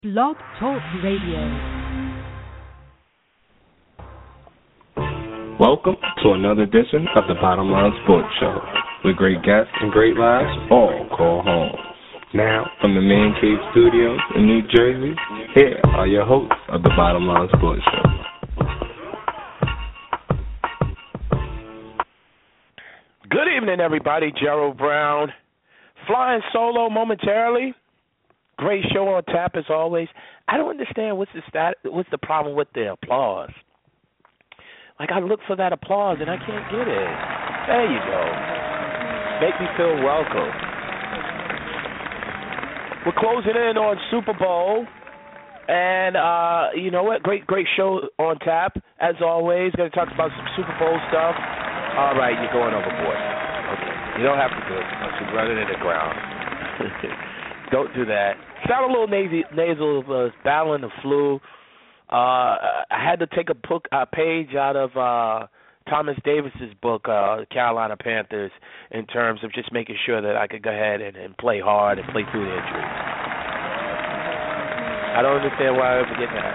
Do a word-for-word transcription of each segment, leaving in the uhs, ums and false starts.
Blog Talk Radio. Welcome to another edition of the Bottom Line Sports Show, with great guests and great lives all call home. Now, from the Man Cave Studios in New Jersey, here are your hosts of the Bottom Line Sports Show. Good evening, everybody. Gerald Brown, flying solo momentarily. Great show on tap as always. I don't understand what's the stat, what's the problem with the applause. Like, I look for that applause and I can't get it. There you go. Make me feel welcome. We're closing in on Super Bowl, and uh, you know what? Great, great show on tap as always. Going to talk about some Super Bowl stuff. All right, you're going overboard. Okay, you don't have to do it. You're running in the ground. Don't do that. Sound a little nasal, nasal uh, battling the flu. Uh, I had to take a book, a page out of uh, Thomas Davis's book, uh, Carolina Panthers, in terms of just making sure that I could go ahead and, and play hard and play through the injury. I don't understand why I ever get that.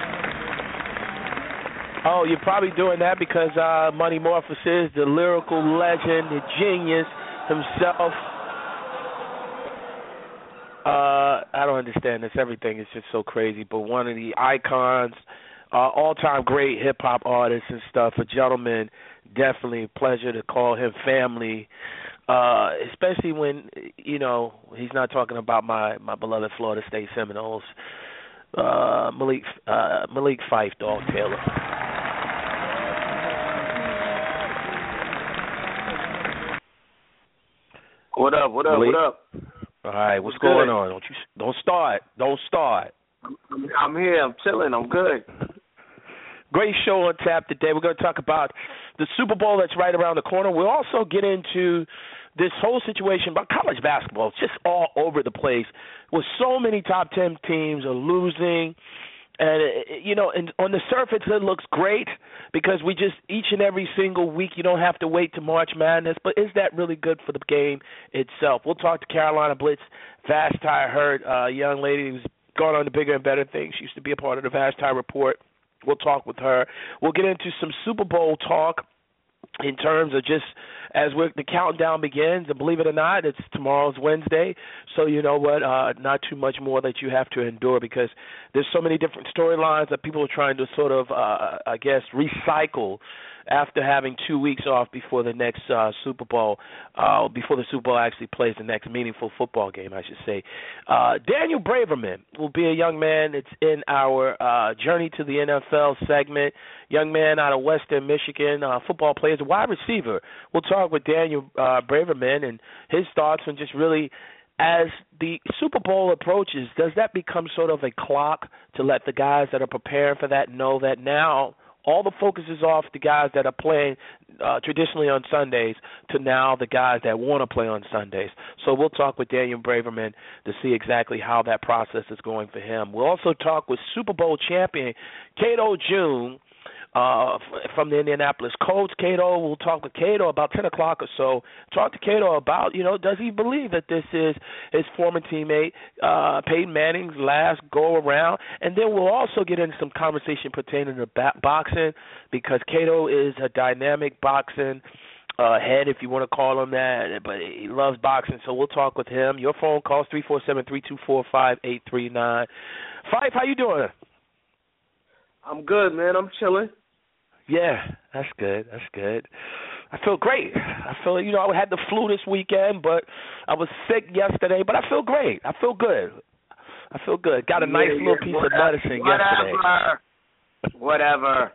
Oh, you're probably doing that because uh, Money Morpheus is the lyrical legend, the genius himself. Uh, I don't understand this. Everything is just so crazy. But one of the icons, uh, all-time great hip-hop artists and stuff, a gentleman, definitely a pleasure to call him family, uh, especially when, you know, he's not talking about my, my beloved Florida State Seminoles, uh, Malik, uh, Malik Fife, Dog Taylor. What up, what up, Malik? what up? All right, what's What's going good? on? Don't you don't start. Don't start. I'm, I'm here. I'm chilling. I'm good. Great show on tap today. We're going to talk about the Super Bowl that's right around the corner. We'll also get into this whole situation about college basketball. It's just all over the place with so many top ten teams are losing. And, you know, and on the surface it looks great because we just each and every single week you don't have to wait to March Madness. But is that really good for the game itself? We'll talk to Carolina Blitz, Vashti Hurt, a young lady who's gone on to bigger and better things. She used to be a part of the Vashti Report. We'll talk with her. We'll get into some Super Bowl talk in terms of just as we're, the countdown begins, and believe it or not, it's tomorrow's Wednesday, so you know what, uh, not too much more that you have to endure because there's so many different storylines that people are trying to sort of, uh, I guess, recycle after having two weeks off before the next uh, Super Bowl, uh, before the Super Bowl actually plays the next meaningful football game, I should say. Uh, Daniel Braverman will be a young man that's in our uh, Journey to the N F L segment, young man out of Western Michigan, uh, football player, a wide receiver. We'll talk with Daniel uh, Braverman and his thoughts on just really as the Super Bowl approaches, does that become sort of a clock to let the guys that are preparing for that know that now all the focus is off the guys that are playing uh, traditionally on Sundays to now the guys that want to play on Sundays. So we'll talk with Daniel Braverman to see exactly how that process is going for him. We'll also talk with Super Bowl champion Cato June uh, from the Indianapolis Colts. Cato, we'll talk with Cato about ten o'clock or so. Talk to Cato about, you know, does he believe that this is his former teammate uh, Peyton Manning's last go-around? And then we'll also get into some conversation pertaining to ba- boxing because Cato is a dynamic boxing uh, head, if you want to call him that, but he loves boxing, so we'll talk with him. Your phone calls three four seven, three two four, five eight three nine. Fife, how you doing? I'm good, man. I'm chilling. Yeah, that's good. That's good. I feel great. I feel, you know, I had the flu this weekend, but I was sick yesterday, but I feel great. I feel good. I feel good. Got a Yeah, nice yeah, little piece whatever, of medicine yesterday. Whatever.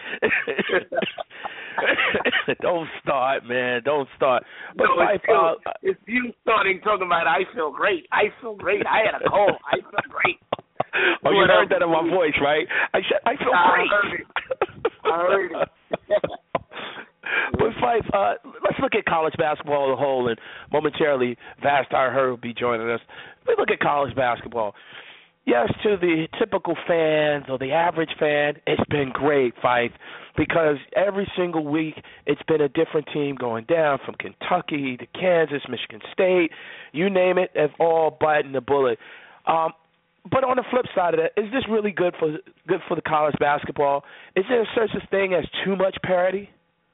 Don't start, man. Don't start. But No, Fife, it's, you, uh, it's you starting talking about I feel great. I feel great. I had a cold. I feel great. oh, you Whatever. heard that in my voice, right? I said I feel I great. heard it. I heard it. But Fife, uh, let's look at college basketball as a whole, and momentarily Vashti Hurt will be joining us. We look at college basketball. Yes, to the typical fans or the average fan, it's been great, Fife, because every single week it's been a different team going down from Kentucky to Kansas, Michigan State, you name it, they've all biting the bullet. Um, but on the flip side of that, is this really good for good for the college basketball? Is there such a thing as too much parity?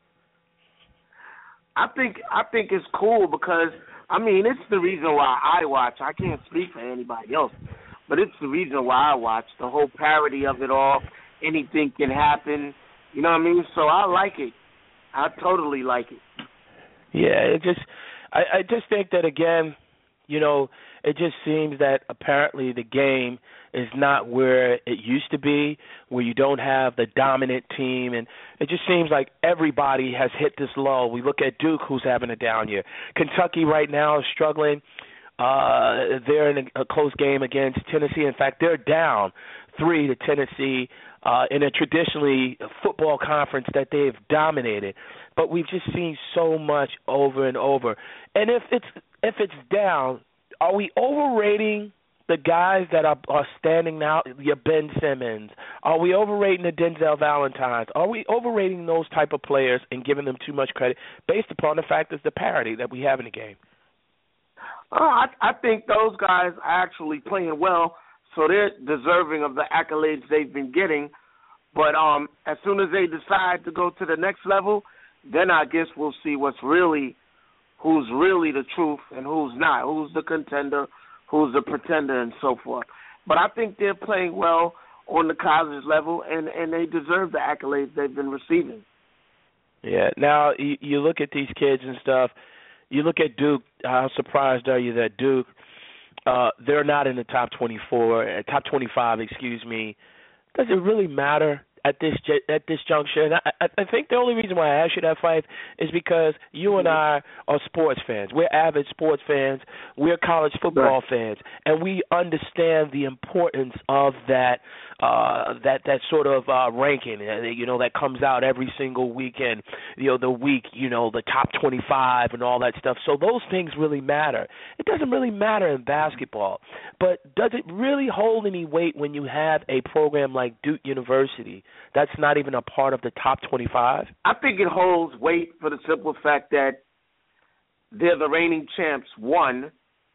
I think I think it's cool because I mean it's the reason why I watch. I can't speak for anybody else, but it's the reason why I watch. The whole parody of it all. Anything can happen. You know what I mean? So I like it. I totally like it. Yeah, it just I, I just think that again, you know, it just seems that apparently the game is not where it used to be, where you don't have the dominant team, and it just seems like everybody has hit this lull. We look at Duke, who's having a down year. Kentucky right now is struggling. Uh, they're in a, a close game against Tennessee. In fact, they're down three to Tennessee uh, in a traditionally football conference that they've dominated. But we've just seen so much over and over. And if it's if it's down, are we overrating the guys that are, are standing out, your Ben Simmons? Are we overrating the Denzel Valentines? Are we overrating those type of players and giving them too much credit based upon the fact that the parity that we have in the game? Oh, I, I think those guys are actually playing well, so they're deserving of the accolades they've been getting. But um, as soon as they decide to go to the next level, then I guess we'll see what's really, who's really the truth and who's not, who's the contender, who's the pretender, and so forth. But I think they're playing well on the college level, and, and they deserve the accolades they've been receiving. Yeah. Now, you, you look at these kids and stuff, you look at Duke, how surprised are you that Duke, uh, they're not in the top twenty-four, top twenty-five, excuse me. Does it really matter at this at this juncture? And I, I think the only reason why I ask you that, Fife, is because you and I are sports fans. We're avid sports fans. We're college football fans, and we understand the importance of that uh, that that sort of uh, ranking. You know, that comes out every single weekend. You know, the week. You know, the top twenty-five and all that stuff. So those things really matter. It doesn't really matter in basketball, but does it really hold any weight when you have a program like Duke University that's not even a part of the top twenty-five? I think it holds weight for the simple fact that they're the reigning champs, one.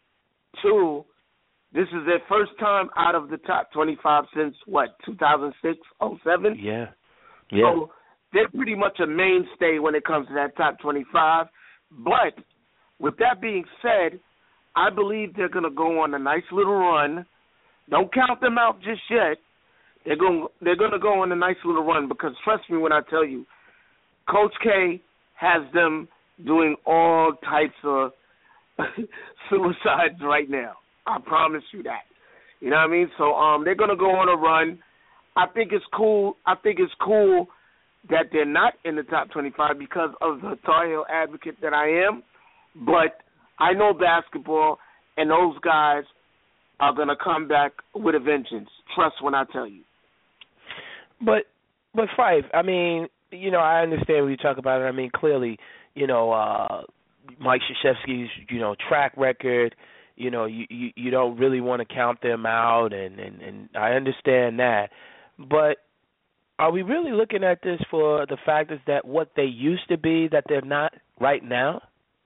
Two, this is their first time out of the top twenty-five since, what, two thousand six, oh seven? Yeah. yeah. So they're pretty much a mainstay when it comes to that top twenty-five. But with that being said, I believe they're going to go on a nice little run. Don't count them out just yet. They're going they're going to go on a nice little run because trust me when I tell you, Coach K has them doing all types of suicides right now. I promise you that. You know what I mean? So um, they're going to go on a run. I think it's cool. I think it's cool that they're not in the top twenty-five because of the Tar Heel advocate that I am. But I know basketball, and those guys are going to come back with a vengeance. Trust when I tell you. But, but Fife, I mean, you know, I understand when you talk about it. I mean, clearly, you know, uh, Mike Krzyzewski's, you know, track record, you know, you, you, you don't really want to count them out, and, and, and I understand that. But are we really looking at this for the fact is that what they used to be, that they're not right now?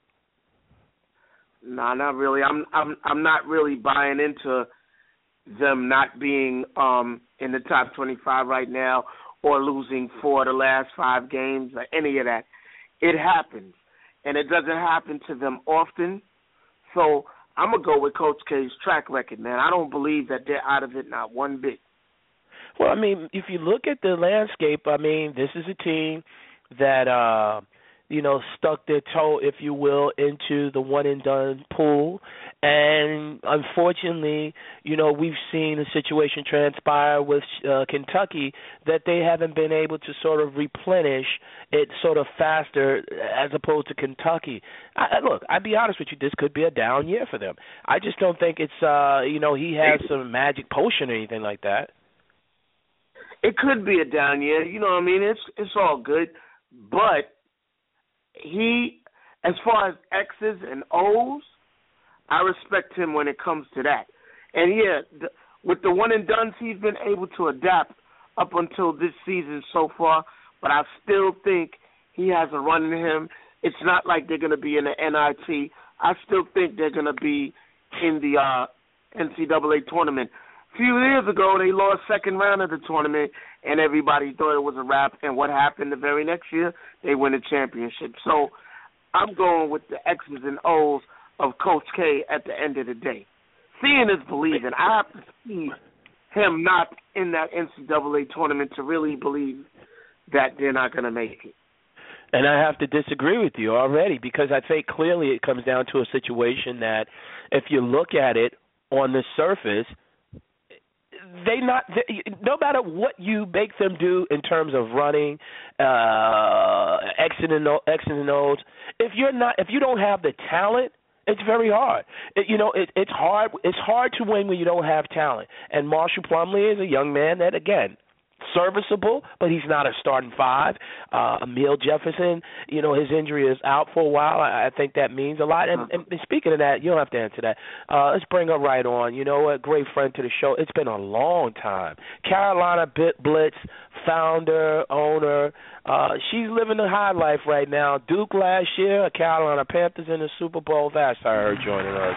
No, nah, not really. I'm I'm I'm not really buying into them not being um, in the top twenty-five right now or losing four of the last five games or any of that. It happens, and it doesn't happen to them often. So I'm going to go with Coach K's track record, man. I don't believe that they're out of it, not one bit. Well, I mean, if you look at the landscape, I mean, this is a team that, uh, you know, stuck their toe, if you will, into the one-and-done pool. And unfortunately, you know, we've seen a situation transpire with uh, Kentucky that they haven't been able to sort of replenish it sort of faster as opposed to Kentucky. I, look, I'll be honest with you, this could be a down year for them. I just don't think it's, uh, you know, he has some magic potion or anything like that. It could be a down year. You know what I mean? It's it's all good. But he, as far as X's and O's, I respect him when it comes to that. And, yeah, the, with the one-and-dones, he's been able to adapt up until this season so far, but I still think he has a run in him. It's not like they're going to be in the N I T. I still think they're going to be in the uh, N C double A tournament. few years ago, they lost second round of the tournament, and everybody thought it was a wrap. And what happened the very next year? They win a championship. So I'm going with the X's and O's of Coach K at the end of the day. Seeing is believing. I have to see him not in that N C double A tournament to really believe that they're not going to make it. And I have to disagree with you already, because I think clearly it comes down to a situation that if you look at it on the surface, they not they, no matter what you make them do in terms of running, uh, X's and O, X's and O's, if you're not if you don't have the talent, it's very hard. It, you know, it, it's hard. It's hard to win when you don't have talent. And Marshall Plumlee is a young man that, again, serviceable, but he's not a starting five. Uh, Emil Jefferson, you know, his injury is out for a while. I, I think that means a lot. And, and speaking of that, you don't have to answer that. Uh, let's bring her right on. You know, a great friend to the show. It's been a long time. Carolina Blitz founder, owner. Uh, she's living the high life right now. Duke last year, Carolina Panthers in the Super Bowl. That's her joining us.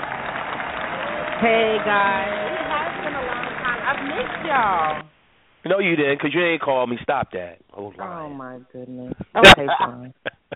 Hey, guys. It has been a long time. I've missed y'all. No, you didn't, because you ain't called me. Stop that. Oh, oh my goodness. Okay, fine.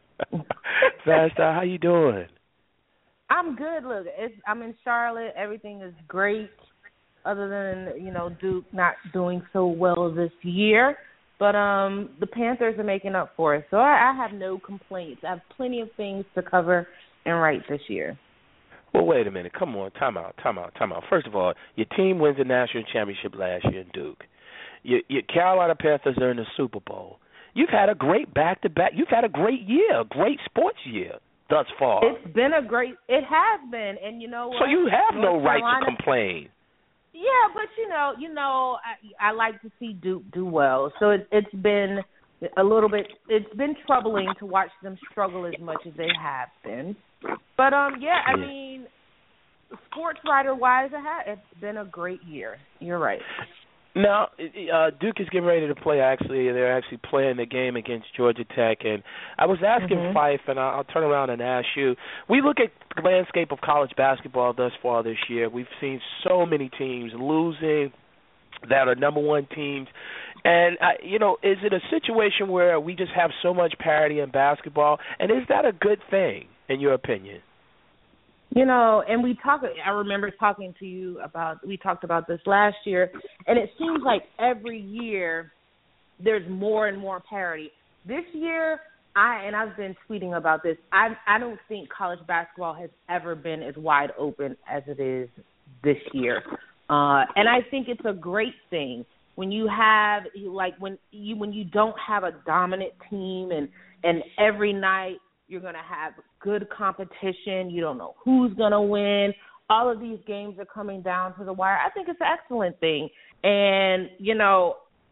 Vasta, how you doing? I'm good. Look, it's, I'm in Charlotte. Everything is great, other than, you know, Duke not doing so well this year. But um, the Panthers are making up for it. So I, I have no complaints. I have plenty of things to cover and write this year. Well, wait a minute. Come on. Time out. Time out. Time out. First of all, your team wins the national championship last year in Duke. Your, your Carolina Panthers are in the Super Bowl. You've had a great back-to-back. You've had a great year, a great sports year thus far. It's been a great – it has been. And you know what? So you have North no right Carolina, to complain. Yeah, but, you know, you know, I, I like to see Duke do well. So it, it's been a little bit – it's been troubling to watch them struggle as much as they have been. But, um, yeah, I yeah. mean, sports writer-wise, it ha- it's been a great year. You're right. Now, uh, Duke is getting ready to play, actually. They're actually playing the game against Georgia Tech. And I was asking mm-hmm. Fife, and I'll, I'll turn around and ask you. We look at the landscape of college basketball thus far this year. We've seen so many teams losing that are number one teams. And, uh, you know, is it a situation where we just have so much parity in basketball? And is that a good thing, in your opinion? You know, and we talk. I remember talking to you about, we talked about this last year, and it seems like every year there's more and more parity. This year, I and I've been tweeting about this, I I don't think college basketball has ever been as wide open as it is this year. Uh, and I think it's a great thing when you have, like, when you when you don't have a dominant team and, and every night you're going to have good competition. You don't know who's going to win. All of these games are coming down to the wire. I think it's an excellent thing. And, you know,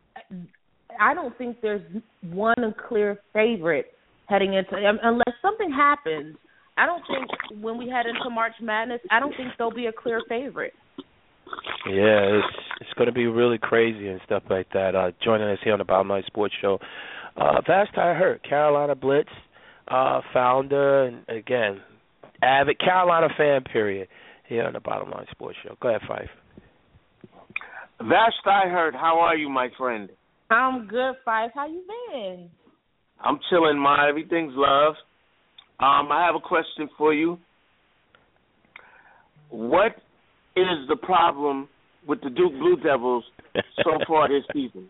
I don't think there's one clear favorite heading into – unless something happens, I don't think when we head into March Madness, I don't think there'll be a clear favorite. Yeah, it's it's going to be really crazy and stuff like that. Uh, joining us here on the Bottom Line Sports Show, uh, Vasta Hurt, Carolina Blitz. Uh, founder, and again, avid Carolina fan, period, here on the Bottom Line Sports Show. Go ahead, Fife. Vast, I heard. How are you, my friend? I'm good, Fife. How you been? I'm chilling, Ma. Everything's love. Um, I have a question for you. What is the problem with the Duke Blue Devils so far this season?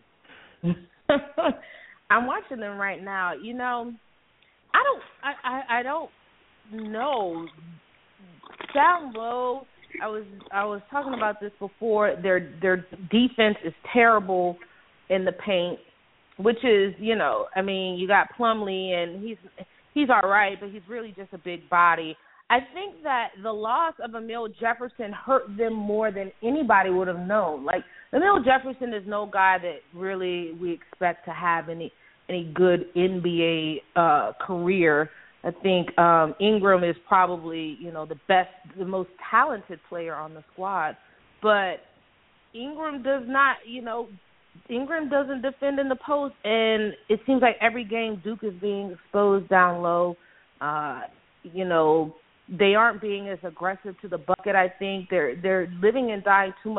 I'm watching them right now. You know, I don't, I, I, I don't know. Down low, I was, I was talking about this before. Their, their defense is terrible in the paint, which is, you know, I mean, you got Plumlee, and he's, he's all right, but he's really just a big body. I think that the loss of Emil Jefferson hurt them more than anybody would have known. Like, Emil Jefferson is no guy that really we expect to have any any good N B A uh, career. I think um, Ingram is probably, you know, the best, the most talented player on the squad. But Ingram does not, you know, Ingram doesn't defend in the post, and it seems like every game Duke is being exposed down low. Uh, you know, they aren't being as aggressive to the bucket. I think they're they're living and dying too much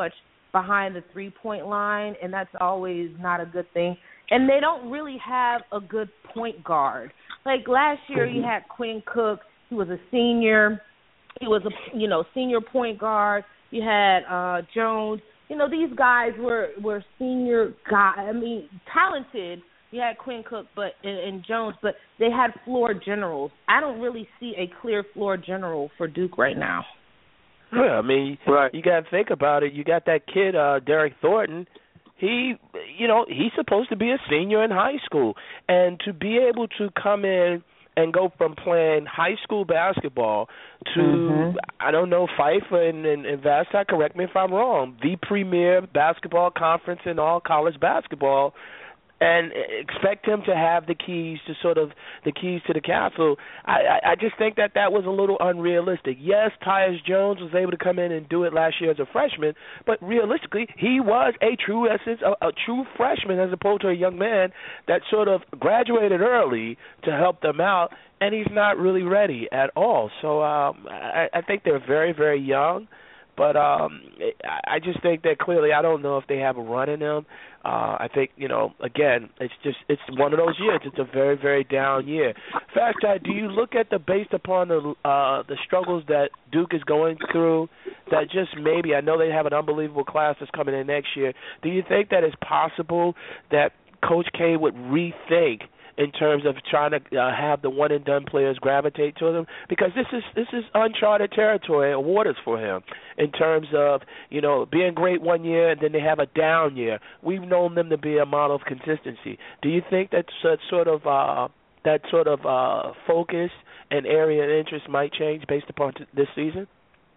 behind the three-point line, and that's always not a good thing. And they don't really have a good point guard. Like last year, you had Quinn Cook. He was a senior. He was a you know senior point guard. You had uh, Jones. You know, these guys were were senior guys. I mean, talented. You had Quinn Cook, but and, and Jones, but they had floor generals. I don't really see a clear floor general for Duke right now. Yeah, I mean, right. You got to think about it. You got that kid, uh, Derek Thornton. He, you know, he's supposed to be a senior in high school, and to be able to come in and go from playing high school basketball to, mm-hmm. I don't know, Pfeiffer and, and, and Vasta, correct me if I'm wrong, the premier basketball conference in all college basketball, and expect him to have the keys to sort of the keys to the castle. I, I, I just think that that was a little unrealistic. Yes, Tyus Jones was able to come in and do it last year as a freshman, but realistically, he was a true essence, a, a true freshman as opposed to a young man that sort of graduated early to help them out, and he's not really ready at all. So um, I, I think they're very, very young. But um, I just think that clearly I don't know if they have a run in them. Uh, I think, you know, again, it's just it's one of those years. It's a very, very down year. Fast Chat, do you look at the, based upon the uh, the struggles that Duke is going through, that just maybe, I know they have an unbelievable class that's coming in next year, do you think that it's possible that Coach K would rethink in terms of trying to uh, have the one-and-done players gravitate to them? Because this is this is uncharted territory and waters for him in terms of, you know, being great one year and then they have a down year. We've known them to be a model of consistency. Do you think that sort of uh, that sort of uh, focus and area of interest might change based upon t- this season?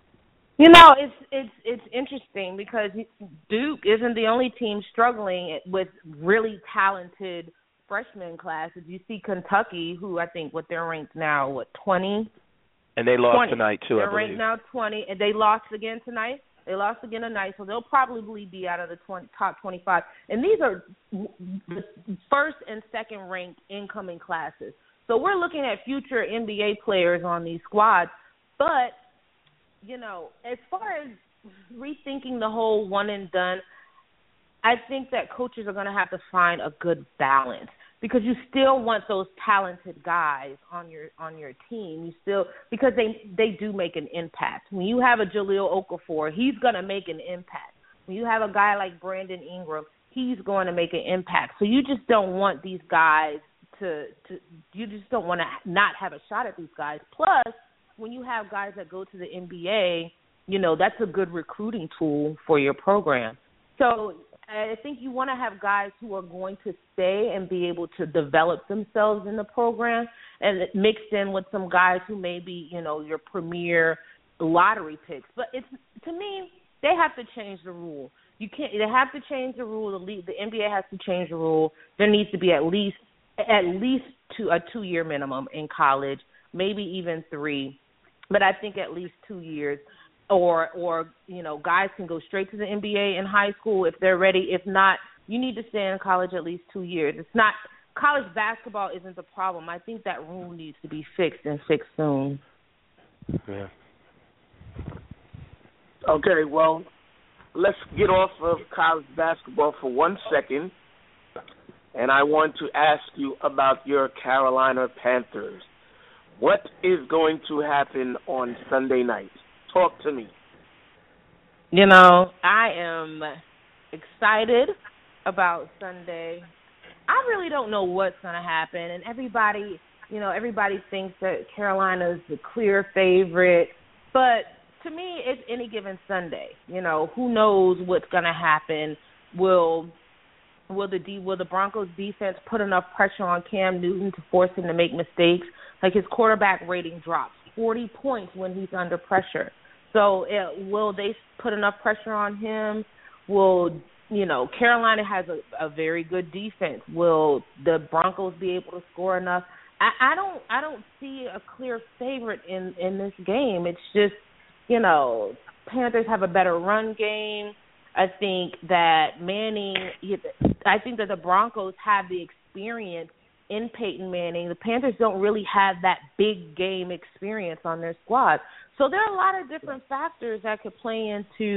You know, it's it's it's interesting because Duke isn't the only team struggling with really talented freshman classes. You see Kentucky, who I think what they're ranked now, what, twenty? And they lost twenty. tonight too, they're I believe. They're ranked now twenty, and they lost again tonight. They lost again tonight, so they'll probably be out of the twenty, top twenty-five. And these are the first and second ranked incoming classes. So we're looking at future N B A players on these squads. But, you know, as far as rethinking the whole one and done, I think that coaches are going to have to find a good balance, because you still want those talented guys on your on your team. You still, because they they do make an impact. When you have a Jahlil Okafor, he's going to make an impact. When you have a guy like Brandon Ingram, he's going to make an impact. So you just don't want these guys to, to you just don't want to not have a shot at these guys. Plus, when you have guys that go to the N B A, you know, that's a good recruiting tool for your program. So I think you want to have guys who are going to stay and be able to develop themselves in the program, and mixed in with some guys who may be, you know, your premier lottery picks. But it's, to me, they have to change the rule. You can't. They have to change the rule. The, league, the N B A has to change the rule. There needs to be at least at least two, a two-year minimum in college, maybe even three, but I think at least two years. Or, or you know, guys can go straight to the N B A in high school if they're ready. If not, you need to stay in college at least two years. It's not college basketball isn't the problem. I think that rule needs to be fixed and fixed soon. Yeah. Okay, well, let's get off of college basketball for one second, and I want to ask you about your Carolina Panthers. What is going to happen on Sunday night? Talk to me. You know, I am excited about Sunday. I really don't know what's going to happen, and everybody, you know, everybody thinks that Carolina's the clear favorite, but to me, it's any given Sunday. You know, who knows what's going to happen? Will will the D, will the Broncos defense put enough pressure on Cam Newton to force him to make mistakes? Like, his quarterback rating drops forty points when he's under pressure. So it, will they put enough pressure on him? Will, you know, Carolina has a, a very good defense. Will the Broncos be able to score enough? I, I don't I don't see a clear favorite in, in this game. It's just, you know, Panthers have a better run game. I think that Manning, I think that the Broncos have the experience in Peyton Manning. The Panthers don't really have that big game experience on their squad. So there are a lot of different factors that could play into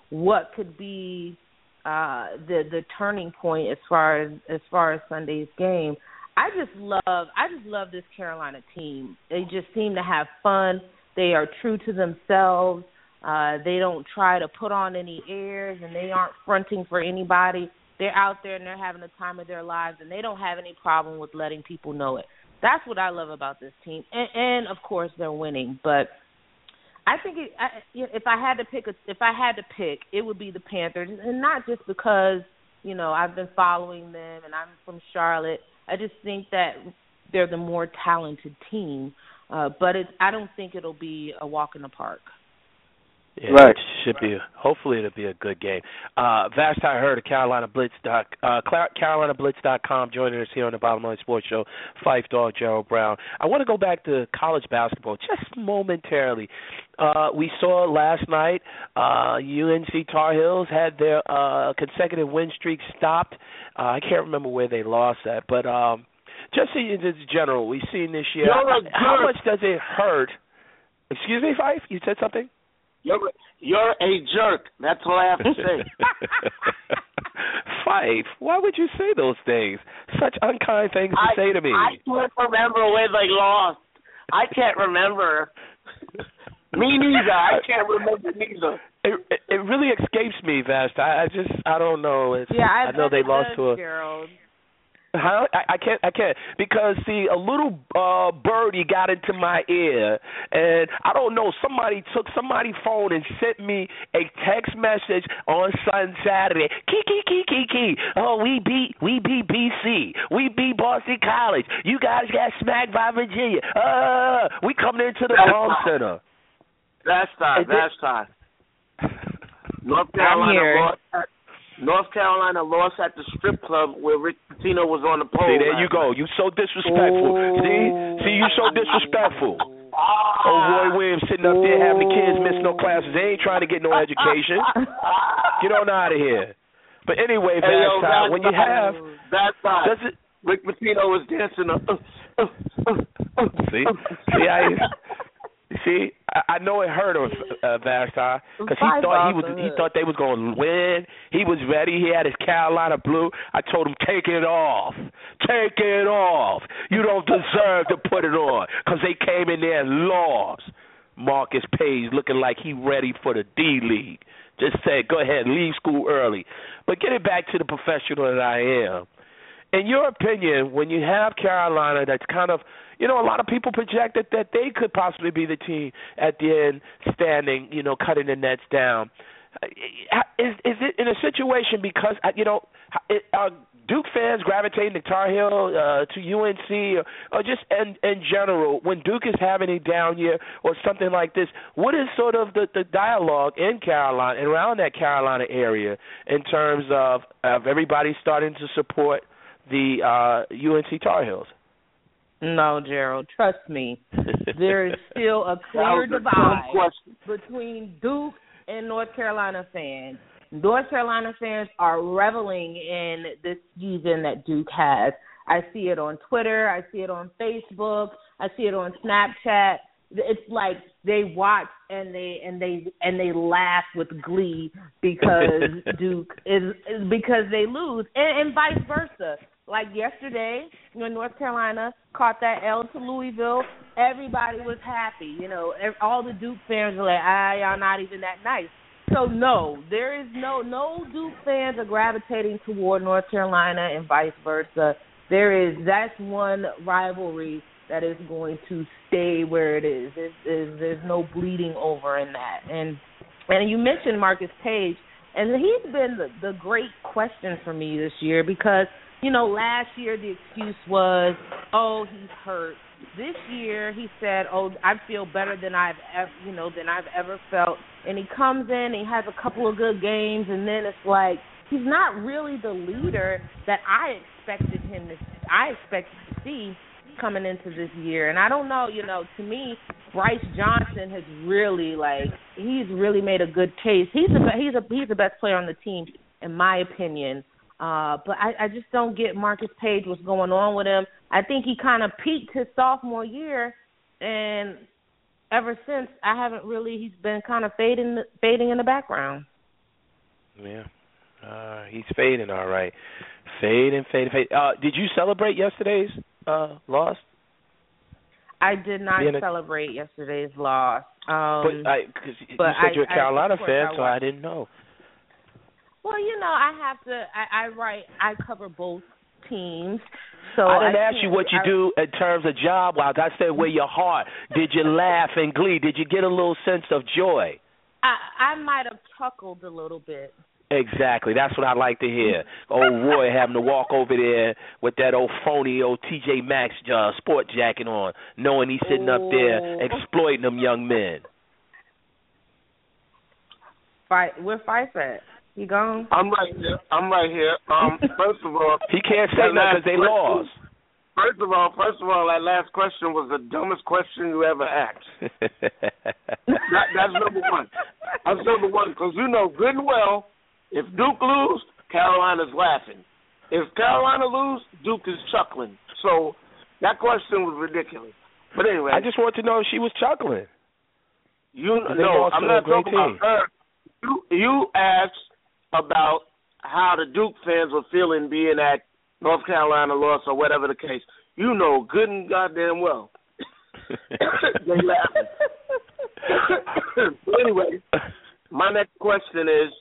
what could be uh, the the turning point as far as as far as Sunday's game. I just love I just love this Carolina team. They just seem to have fun. They are true to themselves. Uh, they don't try to put on any airs, and they aren't fronting for anybody. They're out there and they're having the time of their lives, and they don't have any problem with letting people know it. That's what I love about this team, and, and of course they're winning. But I think it, I, if I had to pick, a, if I had to pick, it would be the Panthers, and not just because you know I've been following them and I'm from Charlotte. I just think that they're the more talented team, uh, but it, I don't think it'll be a walk in the park. Yeah, right. It should be. Hopefully, it'll be a good game. Uh, Vast I heard of Carolina Blitz. Doc, uh, Carolina Blitz dot com joining us here on the Bottom Line Sports Show. Fife Dog, Gerald Brown. I want to go back to college basketball just momentarily. Uh, we saw last night uh, U N C Tar Heels had their uh, consecutive win streak stopped. Uh, I can't remember where they lost at, but um, just in general, we've seen this year. How much does it hurt? Excuse me, Fife? You said something? You're, you're a jerk. That's all I have to say. Fife, why would you say those things? Such unkind things to I, say to me. I can't remember where they lost. I can't remember. Me neither. I can't remember neither. It, it, it really escapes me, Vast. I, I just, I don't know. It's, yeah, I, I know they lost to a. Gerald. Huh? I, I can't. I can't because see, a little uh, birdie got into my ear, and I don't know. Somebody took somebody's phone and sent me a text message on Sun Saturday. Key key key key key. Oh, we beat we beat B C. We beat Boston College. You guys got smacked by Virginia. Uh, we coming into the Palm Center. That's time. That's time. North Carolina lost. North Carolina lost at the strip club where Rick Pitino was on the pole. See, there you go. You so disrespectful. Oh. See? See, you so disrespectful. Oh, Roy Williams sitting up there having the kids miss no classes. They ain't trying to get no education. Get on out of here. But anyway, hey, yo, Vast, when you have... That's fine. Does it, Rick Pitino was dancing. Uh, uh, uh, uh, see? See, I... See, I, I know it hurt him, uh, Vashti, because he thought he was he thought they was going to win. He was ready. He had his Carolina blue. I told him, take it off, take it off. You don't deserve to put it on because they came in there and lost. Marcus Page looking like he ready for the D League. Just said, go ahead, leave school early. But getting back to the professional that I am, in your opinion, when you have Carolina that's kind of, you know, a lot of people projected that they could possibly be the team at the end standing, you know, cutting the nets down. Is is it in a situation because, you know, are Duke fans gravitating to Tar Heel, uh, to U N C, or, or just in, in general, when Duke is having a down year or something like this, what is sort of the, the dialogue in Carolina and around that Carolina area in terms of, of everybody starting to support the uh, U N C Tar Heels? No, Gerald, trust me. There is still a clear divide between Duke and North Carolina fans. North Carolina fans are reveling in this season that Duke has. I see it on Twitter. I see it on Facebook. I see it on Snapchat. It's like they watch and they and they and they laugh with glee because Duke is, is because they lose, and, and vice versa. Like yesterday, when North Carolina caught that L to Louisville, everybody was happy. You know, all the Duke fans were like, ah, y'all not even that nice. So, no, there is no, no Duke fans are gravitating toward North Carolina and vice versa. There is, that's one rivalry that is going to stay where it is. There's, there's, there's no bleeding over in that. And and you mentioned Marcus Page, and he's been the, the great question for me this year because, you know, last year the excuse was, oh, he's hurt. This year he said, oh, I feel better than I've ever, you know, than I've ever felt. And he comes in and he has a couple of good games, and then it's like he's not really the leader that I expected him to. I expected to see coming into this year. And I don't know, you know, to me, Bryce Johnson has really like he's really made a good case. He's a he's a he's the best player on the team, in my opinion. Uh, but I, I just don't get Marcus Page, what's going on with him. I think he kind of peaked his sophomore year, and ever since, I haven't really, he's been kind of fading fading in the background. Yeah. Uh, he's fading, all right. Fading, fading, fading. Uh, did you celebrate yesterday's uh, loss? I did not Being a, celebrate yesterday's loss. Um, but I, cause you but said I, you're a Carolina I, fan, I so I didn't know. Well, you know, I have to. I, I write. I cover both teams. So I didn't I ask you what you I, do in terms of job wise. I said where your heart. Did you laugh in glee? Did you get a little sense of joy? I, I might have chuckled a little bit. Exactly. That's what I like to hear. Old Roy having to walk over there with that old phony old T J Maxx uh, sport jacket on, knowing he's sitting up there exploiting them young men. Fight. Where Fife at? He gone? I'm right here. I'm right here. Um, first of all, he can't say nothing because they lost. First of all, first of all, that last question was the dumbest question you ever asked. that, that's number one. That's number one because you know good and well, if Duke lose, Carolina's laughing. If Carolina lose, Duke is chuckling. So that question was ridiculous. But anyway, I just want to know if she was chuckling. You no, I'm not talking about her. You you asked about how the Duke fans were feeling being at North Carolina loss or whatever the case. You know good and goddamn well. They laughing. Anyway, my next question is,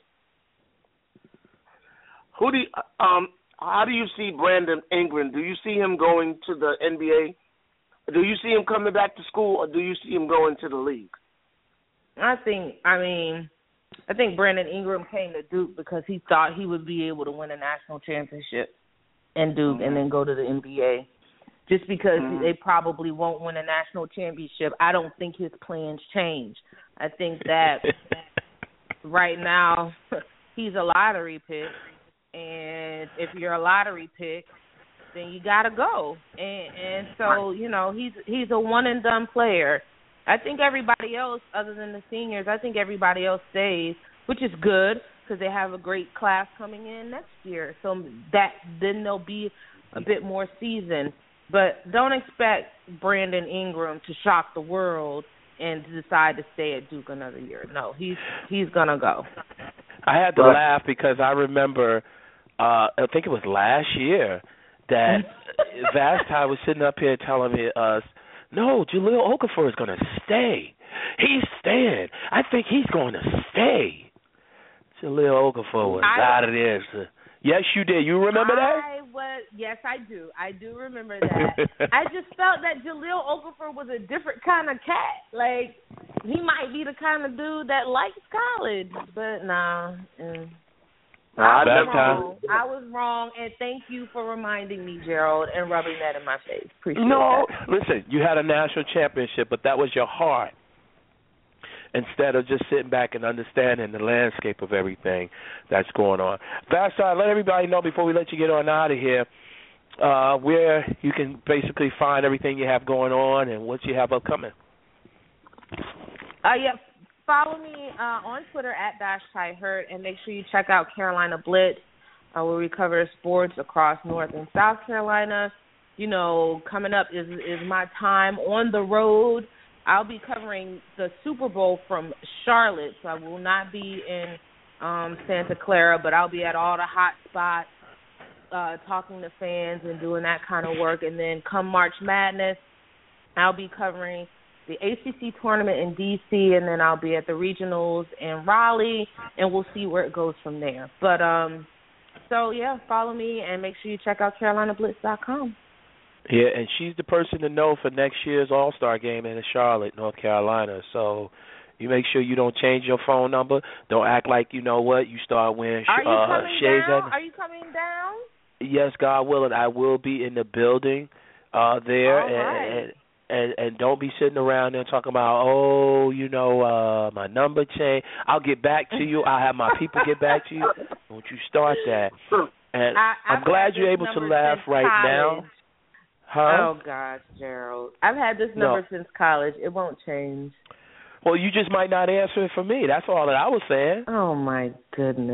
who do you, um how do you see Brandon Ingram? Do you see him going to the N B A? Do you see him coming back to school, or do you see him going to the league? I think, I mean, I think Brandon Ingram came to Duke because he thought he would be able to win a national championship in Duke mm-hmm. and then go to the N B A. Just because mm-hmm. they probably won't win a national championship, I don't think his plans change. I think that right now he's a lottery pick, and if you're a lottery pick, then you got to go. And, and so, you know, he's he's a one-and-done player. I think everybody else, other than the seniors, I think everybody else stays, which is good because they have a great class coming in next year. So that then they'll be a bit more seasoned. But don't expect Brandon Ingram to shock the world and to decide to stay at Duke another year. No, he's he's gonna go. I had to laugh because I remember, uh, I think it was last year that Vasti was sitting up here telling me us. No, Jahlil Okafor is going to stay. He's staying. I think he's going to stay. Jahlil Okafor was I, out of there. So. Yes, you did. You remember that? I was. Yes, I do. I do remember that. I just felt that Jahlil Okafor was a different kind of cat. Like, he might be the kind of dude that likes college, but nah. Mm. I was wrong. I was wrong, and thank you for reminding me, Gerald, and rubbing that in my face. Appreciate no, that. No, listen, you had a national championship, but that was your heart. Instead of just sitting back and understanding the landscape of everything that's going on. Vasti, let everybody know before we let you get on out of here uh, where you can basically find everything you have going on and what you have upcoming. Uh, yeah. Follow me uh, on Twitter at Dash Ty Hurt, and make sure you check out Carolina Blitz, uh, where we cover sports across North and South Carolina. You know, coming up is is my time on the road. I'll be covering the Super Bowl from Charlotte, so I will not be in um, Santa Clara, but I'll be at all the hot spots, uh, talking to fans and doing that kind of work. And then come March Madness, I'll be covering the A C C tournament in D C, and then I'll be at the regionals in Raleigh, and we'll see where it goes from there. But, um, so, yeah, follow me, and make sure you check out Carolina Blitz dot com. Yeah, and she's the person to know for next year's All-Star game in Charlotte, North Carolina. So you make sure you don't change your phone number. Don't act like, you know what, you start wearing Are you uh, coming shades. down? At... Are you coming down? Yes, God willing, I will be in the building uh, there. All right. and, and And and don't be sitting around there talking about, oh, you know, uh, my number changed. I'll get back to you. I'll have my people get back to you. Don't you start that. And I, I'm glad you're able to laugh right college. now. Huh? Oh, gosh, Gerald. I've had this number no. since college. It won't change. Well, you just might not answer it for me. That's all that I was saying. Oh, my goodness.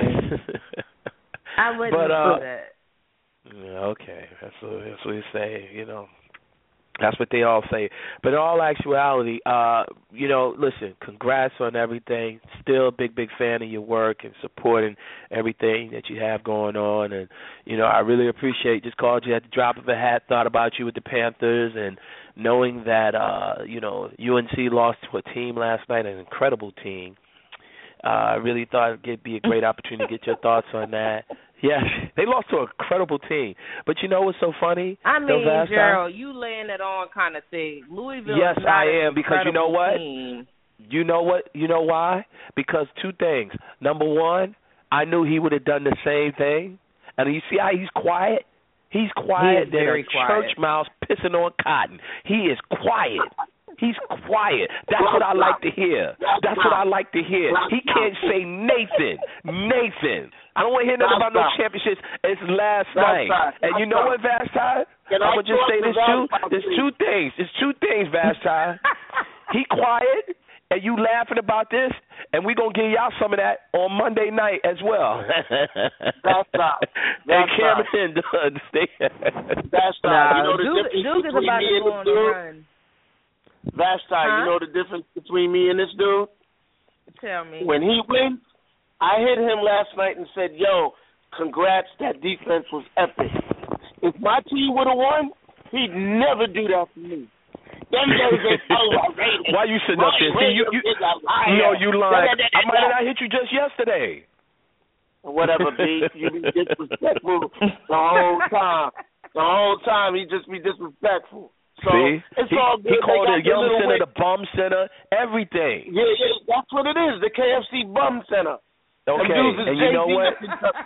I wouldn't but, uh, do that. Okay. That's what, that's what you say, you know. That's what they all say. But in all actuality, uh, you know, listen, congrats on everything. Still a big, big fan of your work and supporting everything that you have going on. And, you know, I really appreciate, just called you at the drop of a hat, thought about you with the Panthers, and knowing that, uh, you know, U N C lost to a team last night, an incredible team. Uh, I really thought it'd be a great opportunity to get your thoughts on that. Yes, they lost to an incredible team. But you know what's so funny? I mean, Gerald, you laying it on kind of thing. Louisville yes, is not I am, because you know what? Team. You know what? You know why? Because two things. Number one, I knew he would have done the same thing. And you see how he's quiet? He's quiet he than a quiet. church mouse pissing on cotton. He is quiet. He's quiet. That's what I like to hear. That's what I like to hear. He can't say Nathan. Nathan. I don't want to hear nothing about no championships. It's last night. And you know what, Vashti? I'm going to just say this too. There's two things. There's two things, Vashti. He quiet, and you laughing about this, and we're going to give y'all some of that on Monday night as well. That's right. And Cameron does. That's right. You know the Duke, difference Duke is between about me to and go this on the dude? run. Vashti, huh? you know the difference between me and this dude? Tell me. When he wins, I hit him last night and said, yo, congrats, that defense was epic. If my team would have won, he'd never do that for me. Them days is overrated. Why you sitting up there? See, you, you, you know you lying. I might have not hit you just yesterday. Whatever, B. You be disrespectful the whole time. The whole time he just be disrespectful. So See? it's he, all good. He called it Young Center, way. the Bum Center, everything. Yeah, yeah, that's what it is, the K F C Bum Center. Okay, and you know what?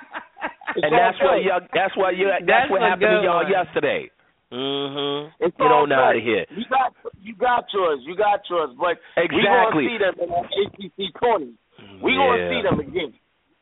and that's what y'all, that's why you that's, that's what happened to y'all one. yesterday. Mhm. Get on out of here. You got you got yours. You got yours. But exactly. we gonna see them in the A C C tourney. We yeah. gonna see them again.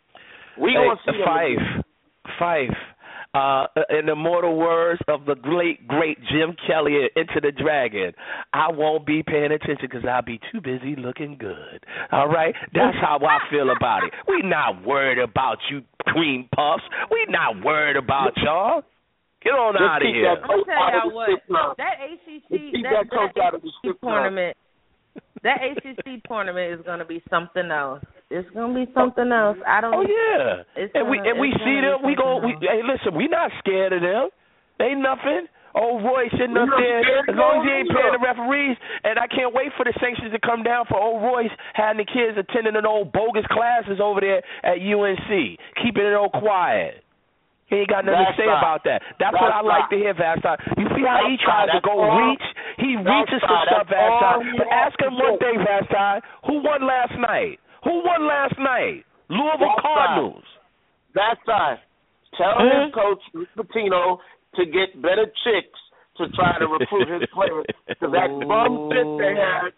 We hey, gonna see them Fife, again. Fife. Uh, in the immortal words of the great, great Jim Kelly, Into the Dragon, I won't be paying attention because I'll be too busy looking good. All right? That's how I feel about it. We not worried about you cream puffs. We not worried about y'all. Get on Just out of here. I'm going to tell y'all what, that A C C, that, that, that A C C tournament, that A C C tournament is going to be something else. It's gonna be something else. I don't. Oh yeah, it's and gonna, we and we see them. We go. We, hey, listen, we not scared of them. Ain't nothing. Old Roy sitting up there. As long as he ain't paying the referees, and I can't wait for the sanctions to come down for old Royce having the kids attending an old bogus classes over there at U N C, keeping it all quiet. He ain't got nothing That's to say right. about that. That's, That's what I like right. to hear, Vashti. You see how he tries to go all. reach? He That's reaches for right. stuff, Vashti. But ask him one day, Vashti, who won last night? Who won last night? Louisville That's Cardinals. Right. That's right. Tell mm-hmm. his coach, Rick Pitino, to get better chicks to try to recruit his players. Because that bum fit they had,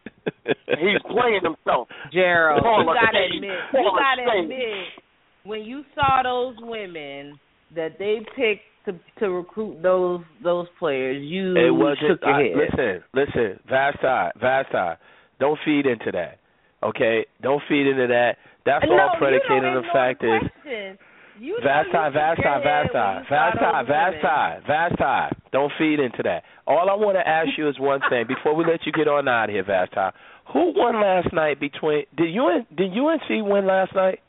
he's playing himself. Gerald, you got to admit, you got to admit, when you saw those women that they picked to to recruit those those players, you it wasn't, shook your I, head. Listen, listen, Vashti, Vashti, don't feed into that. Okay, don't feed into that. That's no, all predicated on the fact is, Vashti, Vashti, Vashti, Vashti, Vashti, Vashti. Don't feed into that. All I want to ask you is one thing before we let you get on out of here, Vashti. Who won last night between? Did U N did U N C win last night?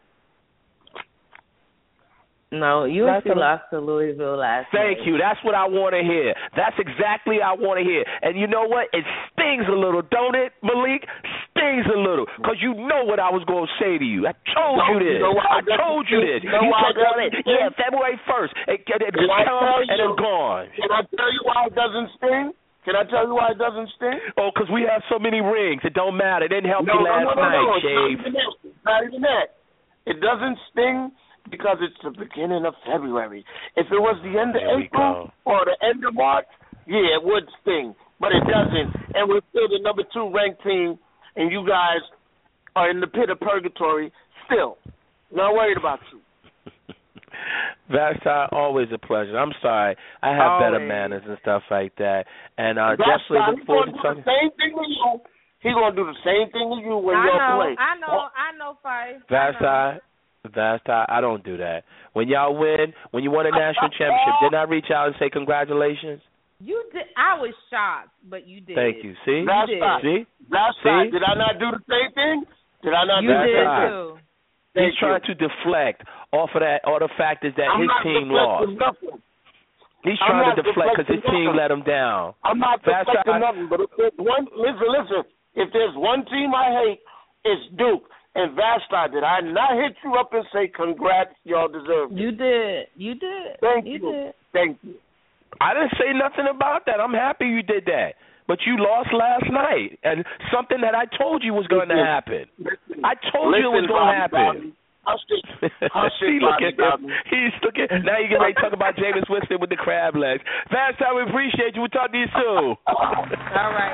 No, U N C lost to Louisville last Thank night. you. That's what I want to hear. That's exactly what I want to hear. And you know what? It stings a little, don't it, Malik? Stings a little. Because you know what I was going to say to you. I told you this. You know I told you this. You, know you said, well, it, yeah, sting? February first. It, it, it just come and it's gone. Can I tell you why it doesn't sting? Can I tell you why it doesn't sting? Oh, because we have so many rings. It don't matter. It didn't help no, you last no, no, night, no, no. Shave. It's not even that. It's not even that. It doesn't sting because it's the beginning of February. If it was the end of there April or the end of March, yeah, it would sting. But it doesn't. And we're still the number two ranked team, and you guys are in the pit of purgatory still. Not worried about you. Vashti, always a pleasure. I'm sorry. I have always. better manners and stuff like that. And uh, Vashti, definitely look forward to talking. Same thing to you. He's going to do the same thing to you when I you know, play. I know, I know, Fife. Vashti, Vashti, I don't do that. When y'all win, when you won a national championship, didn't I reach out and say congratulations? You did. I was shocked, but you did. Thank you. See? That's you did. right. See? That's See? right. Did I not do the same thing? Did I not You do the did same thing? too. He's Thank trying you. to deflect off of that, or the fact is that I'm his not team deflecting lost. Nothing. He's I'm trying not to deflect because his deflecting team nothing. let him down. I'm not That's deflecting right. nothing, but if there's one, listen, listen. If there's one team I hate, it's Duke and Vashti. Did I not hit you up and say congrats? Y'all deserve it. You did. You did. Thank you. you. Did. Thank you. I didn't say nothing about that. I'm happy you did that. But you lost last night, and something that I told you was going to happen. Listen, I told you it was listen, going to Bobby, happen. Bobby. Hush it. Hush See, it, look Bobby, at him. Bobby. He's looking. Now you're getting ready to talk about Jameis Winston with the crab legs. Fast time, we appreciate you. We'll talk to you soon. All right.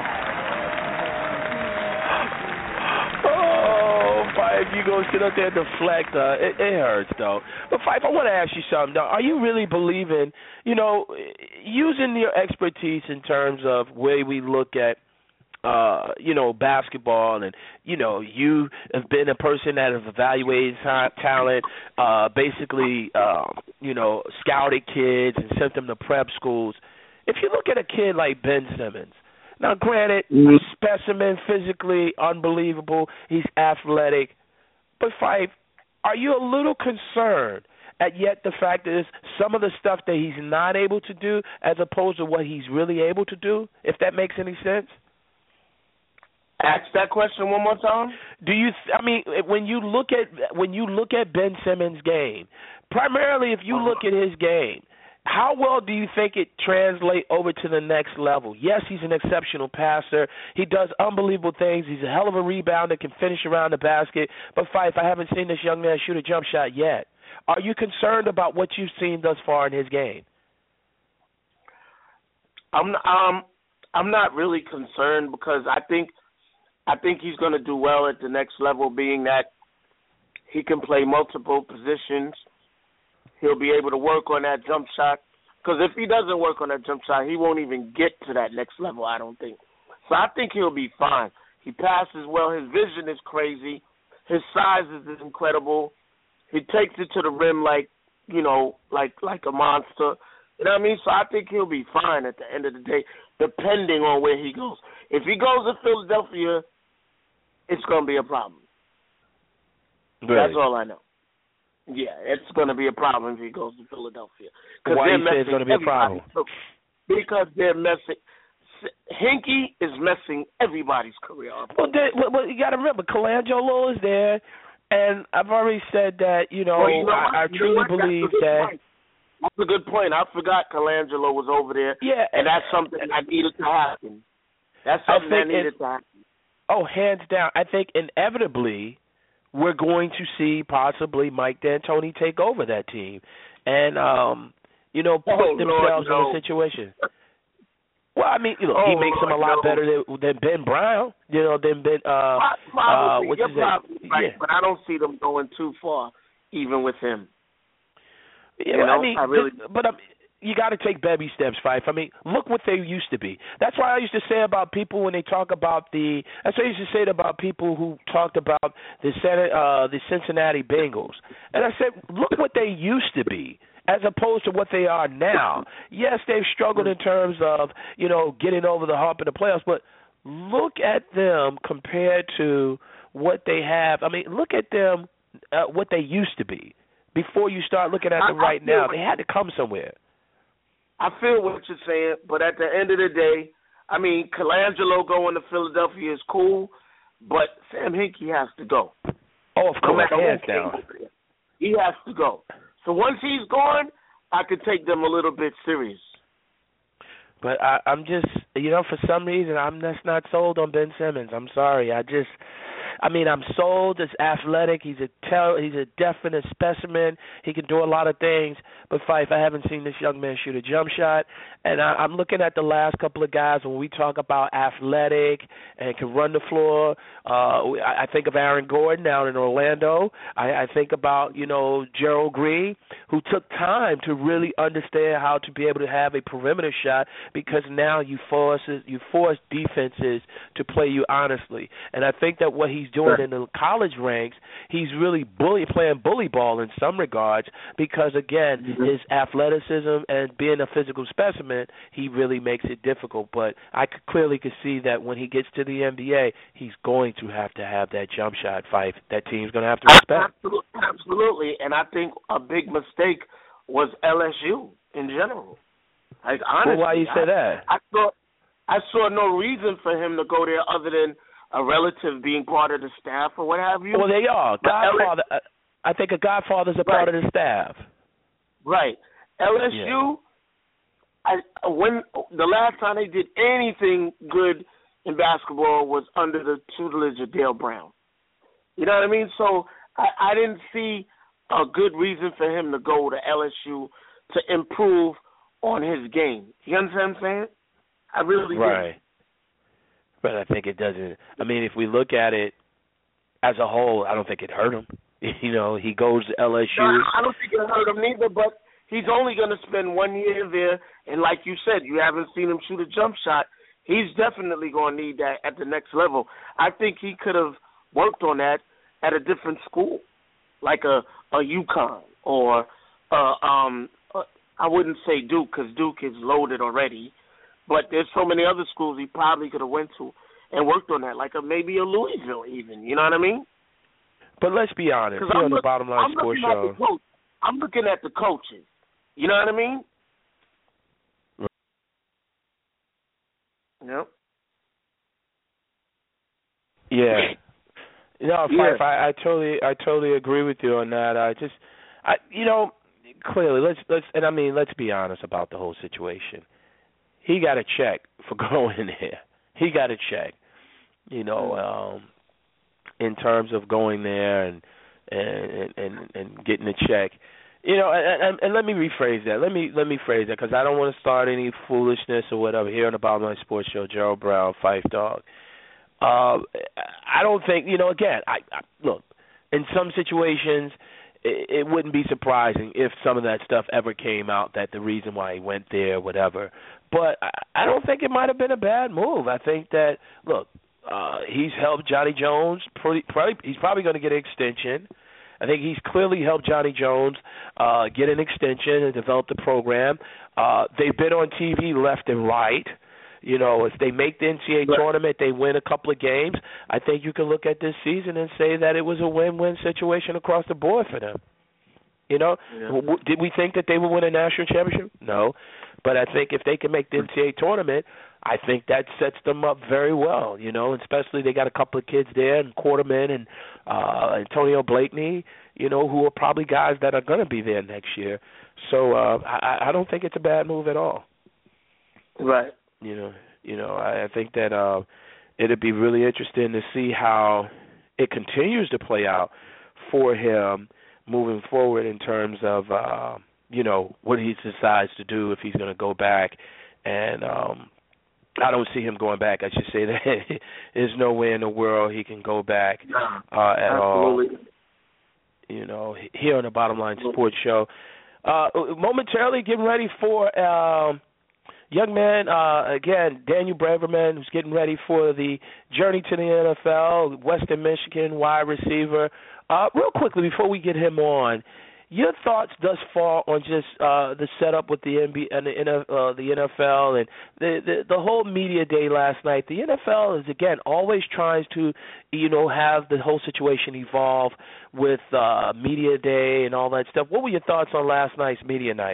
Oh, Fife, you gonna sit up there and deflect? Uh, it, it hurts though. But Fife, I want to ask you something. Though. Are you really believing, you know, using your expertise in terms of way we look at, uh, you know, basketball, and you know, you have been a person that has evaluated ta- talent, uh, basically, um, you know, scouted kids and sent them to prep schools. If you look at a kid like Ben Simmons. Now, granted, Mm-hmm. specimen, physically unbelievable. He's athletic. But, Fife, are you a little concerned at yet the fact is some of the stuff that he's not able to do as opposed to what he's really able to do, if that makes any sense? Ask that question one more time. Do you? I mean, when you look at when you look at Ben Simmons' game, primarily if you look at his game, how well do you think it translates over to the next level? Yes, he's an exceptional passer. He does unbelievable things. He's a hell of a rebounder, can finish around the basket. But, Fife, I haven't seen this young man shoot a jump shot yet. Are you concerned about what you've seen thus far in his game? I'm um I'm not really concerned because I think I think he's going to do well at the next level, being that he can play multiple positions. He'll be able to work on that jump shot. Because if he doesn't work on that jump shot, he won't even get to that next level, I don't think. So I think he'll be fine. He passes well. His vision is crazy. His size is incredible. He takes it to the rim like, you know, like like a monster. You know what I mean? So I think he'll be fine at the end of the day, depending on where he goes. If he goes to Philadelphia, it's going to be a problem. Really? That's all I know. Yeah, it's going to be a problem if he goes to Philadelphia. Why do you say it's going to be a problem? Because they're messing. Hinkie is messing everybody's career up. Well, they, well, well you got to remember, Colangelo is there, and I've already said that, you know, Well, you know I, I you truly know believe that's that. Point. That's a good point. I forgot Colangelo was over there. Yeah. And that's something that needed to happen. That's something that needed it, to happen. Oh, hands down. I think inevitably we're going to see possibly Mike D'Antoni take over that team and, um, you know, put oh, themselves Lord, no. in a situation. Well, I mean, you know, oh, he makes Lord, them a lot no. better than, than Ben Brown, you know, than Ben, uh, probably, uh, what's you're his name? probably right, Yeah. but I don't see them going too far, even with him. Yeah, You well, know, I mean, I really- th- but um, you got to take baby steps, Fife. I mean, look what they used to be. That's why I used to say about people when they talk about the. That's what I used to say about people who talked about the Senate, uh, the Cincinnati Bengals, and I said, look what they used to be, as opposed to what they are now. Yes, they've struggled in terms of you know getting over the hump in the playoffs, but look at them compared to what they have. I mean, look at them, uh, what they used to be. Before you start looking at them I, right I now, like, they had to come somewhere. I feel what you're saying, but at the end of the day, I mean, Colangelo going to Philadelphia is cool, but Sam Hinkie has to go. Oh, of No course, matter hands who down. came over there. He has to go. So once he's gone, I could take them a little bit serious. But I, I'm just, you know, for some reason, I'm just not sold on Ben Simmons. I'm sorry. I just, I mean, I'm sold as athletic. He's a tell, he's a definite specimen. He can do a lot of things. But Fife, I haven't seen this young man shoot a jump shot. And I, I'm looking at the last couple of guys when we talk about athletic and can run the floor. Uh, I, I think of Aaron Gordon down in Orlando. I, I think about, you know, Gerald Green, who took time to really understand how to be able to have a perimeter shot, because now you force you force defenses to play you honestly. And I think that what he's doing in the college ranks, he's really bully playing bully ball in some regards because, again, mm-hmm. his athleticism and being a physical specimen, he really makes it difficult. But I could clearly could see that when he gets to the N B A, he's going to have to have that jump shot fight that team's going to have to respect. Absolutely, and I think a big mistake was L S U in general. Like, honestly, well, why you say that? I, I saw I saw no reason for him to go there other than a relative being part of the staff or what have you. Well, they are. Godfather. L- I think a Godfather's a right. part of the staff. Right. L S U. Yeah. I when the last time they did anything good in basketball was under the tutelage of Dale Brown. You know what I mean? So I, I didn't see a good reason for him to go to L S U to improve on his game. You understand what I'm saying? I really right. didn't. But I think it doesn't. I mean, if we look at it as a whole, I don't think it hurt him. You know, he goes to L S U. No, I don't think it hurt him neither, but he's only going to spend one year there. And like you said, you haven't seen him shoot a jump shot. He's definitely going to need that at the next level. I think he could have worked on that at a different school, like a, a UConn or, uh, um, uh, I wouldn't say Duke because Duke is loaded already. But there's so many other schools he probably could have went to and worked on that, like a, maybe a Louisville even. You know what I mean? But let's be honest. Here on the Bottom Line I'm Sports Show, coach, I'm looking at the coaches. You know what I mean? Right. Yep. Yeah. No, yeah. Fife, I, I totally, I totally agree with you on that. I just, I, you know, clearly, let's, let's, and I mean, let's be honest about the whole situation. He got a check for going there. He got a check, you know, um, in terms of going there and and and, and getting a check, you know. And, and, and let me rephrase that. Let me let me phrase that because I don't want to start any foolishness or whatever here on the Bottom Line Sports Show. Gerald Brown, Fife Dog. Uh, I don't think, you know. Again, I, I look in some situations. It wouldn't be surprising if some of that stuff ever came out, that the reason why he went there, whatever. But I don't think it might have been a bad move. I think that, look, uh, he's helped Johnny Jones. Pretty, probably, he's probably going to get an extension. I think he's clearly helped Johnny Jones uh, get an extension and develop the program. Uh, they've been on T V left and right. You know, if they make the N C double A tournament, they win a couple of games, I think you can look at this season and say that it was a win-win situation across the board for them. You know, yeah. Did we think that they would win a national championship? No. But I think if they can make the N C double A tournament, I think that sets them up very well, you know, especially they got a couple of kids there, and Quarterman and uh, Antonio Blakeney, you know, who are probably guys that are going to be there next year. So uh, I, I don't think it's a bad move at all. Right. You know, you know, I, I think that uh, it'd be really interesting to see how it continues to play out for him moving forward in terms of, uh, you know, what he decides to do if he's going to go back. And um, I don't see him going back. I should say that there's no way in the world he can go back uh, at Absolutely. all. You know, here on the Bottom Line Sports Show. Uh, momentarily getting ready for... Um, Young man, uh, again, Daniel Braverman, who's getting ready for the journey to the N F L, Western Michigan wide receiver. Uh, real quickly, before we get him on, your thoughts thus far on just uh, the setup with the N B A and the, uh, the N F L and the, the the whole media day last night. The N F L is, again, always tries to, you know, have the whole situation evolve with uh, media day and all that stuff. What were your thoughts on last night's media night?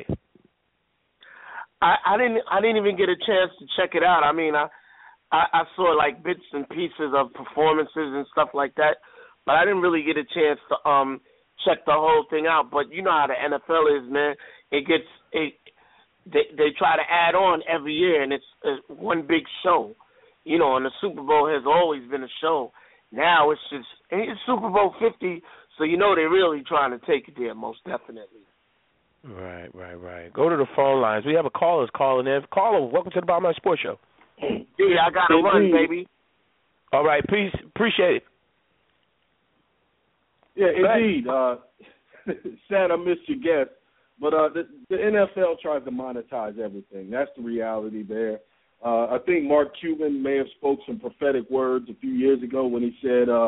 I, I didn't. I didn't even get a chance to check it out. I mean, I, I, I saw like bits and pieces of performances and stuff like that, but I didn't really get a chance to um check the whole thing out. But you know how the N F L is, man. It gets it. They they try to add on every year, and it's, it's one big show. You know, and the Super Bowl has always been a show. Now it's just it's Super Bowl fifty, so you know they're really trying to take it there, most definitely. Right, right, right. Go to the phone lines. We have a caller calling in. Caller, welcome to the Bottom Line Sports Show. Yeah, I got to run, baby. All right, please, appreciate it. Yeah, indeed. Uh, sad I missed your guest, but uh, the, the N F L tries to monetize everything. That's the reality there. Uh, I think Mark Cuban may have spoke some prophetic words a few years ago when he said uh,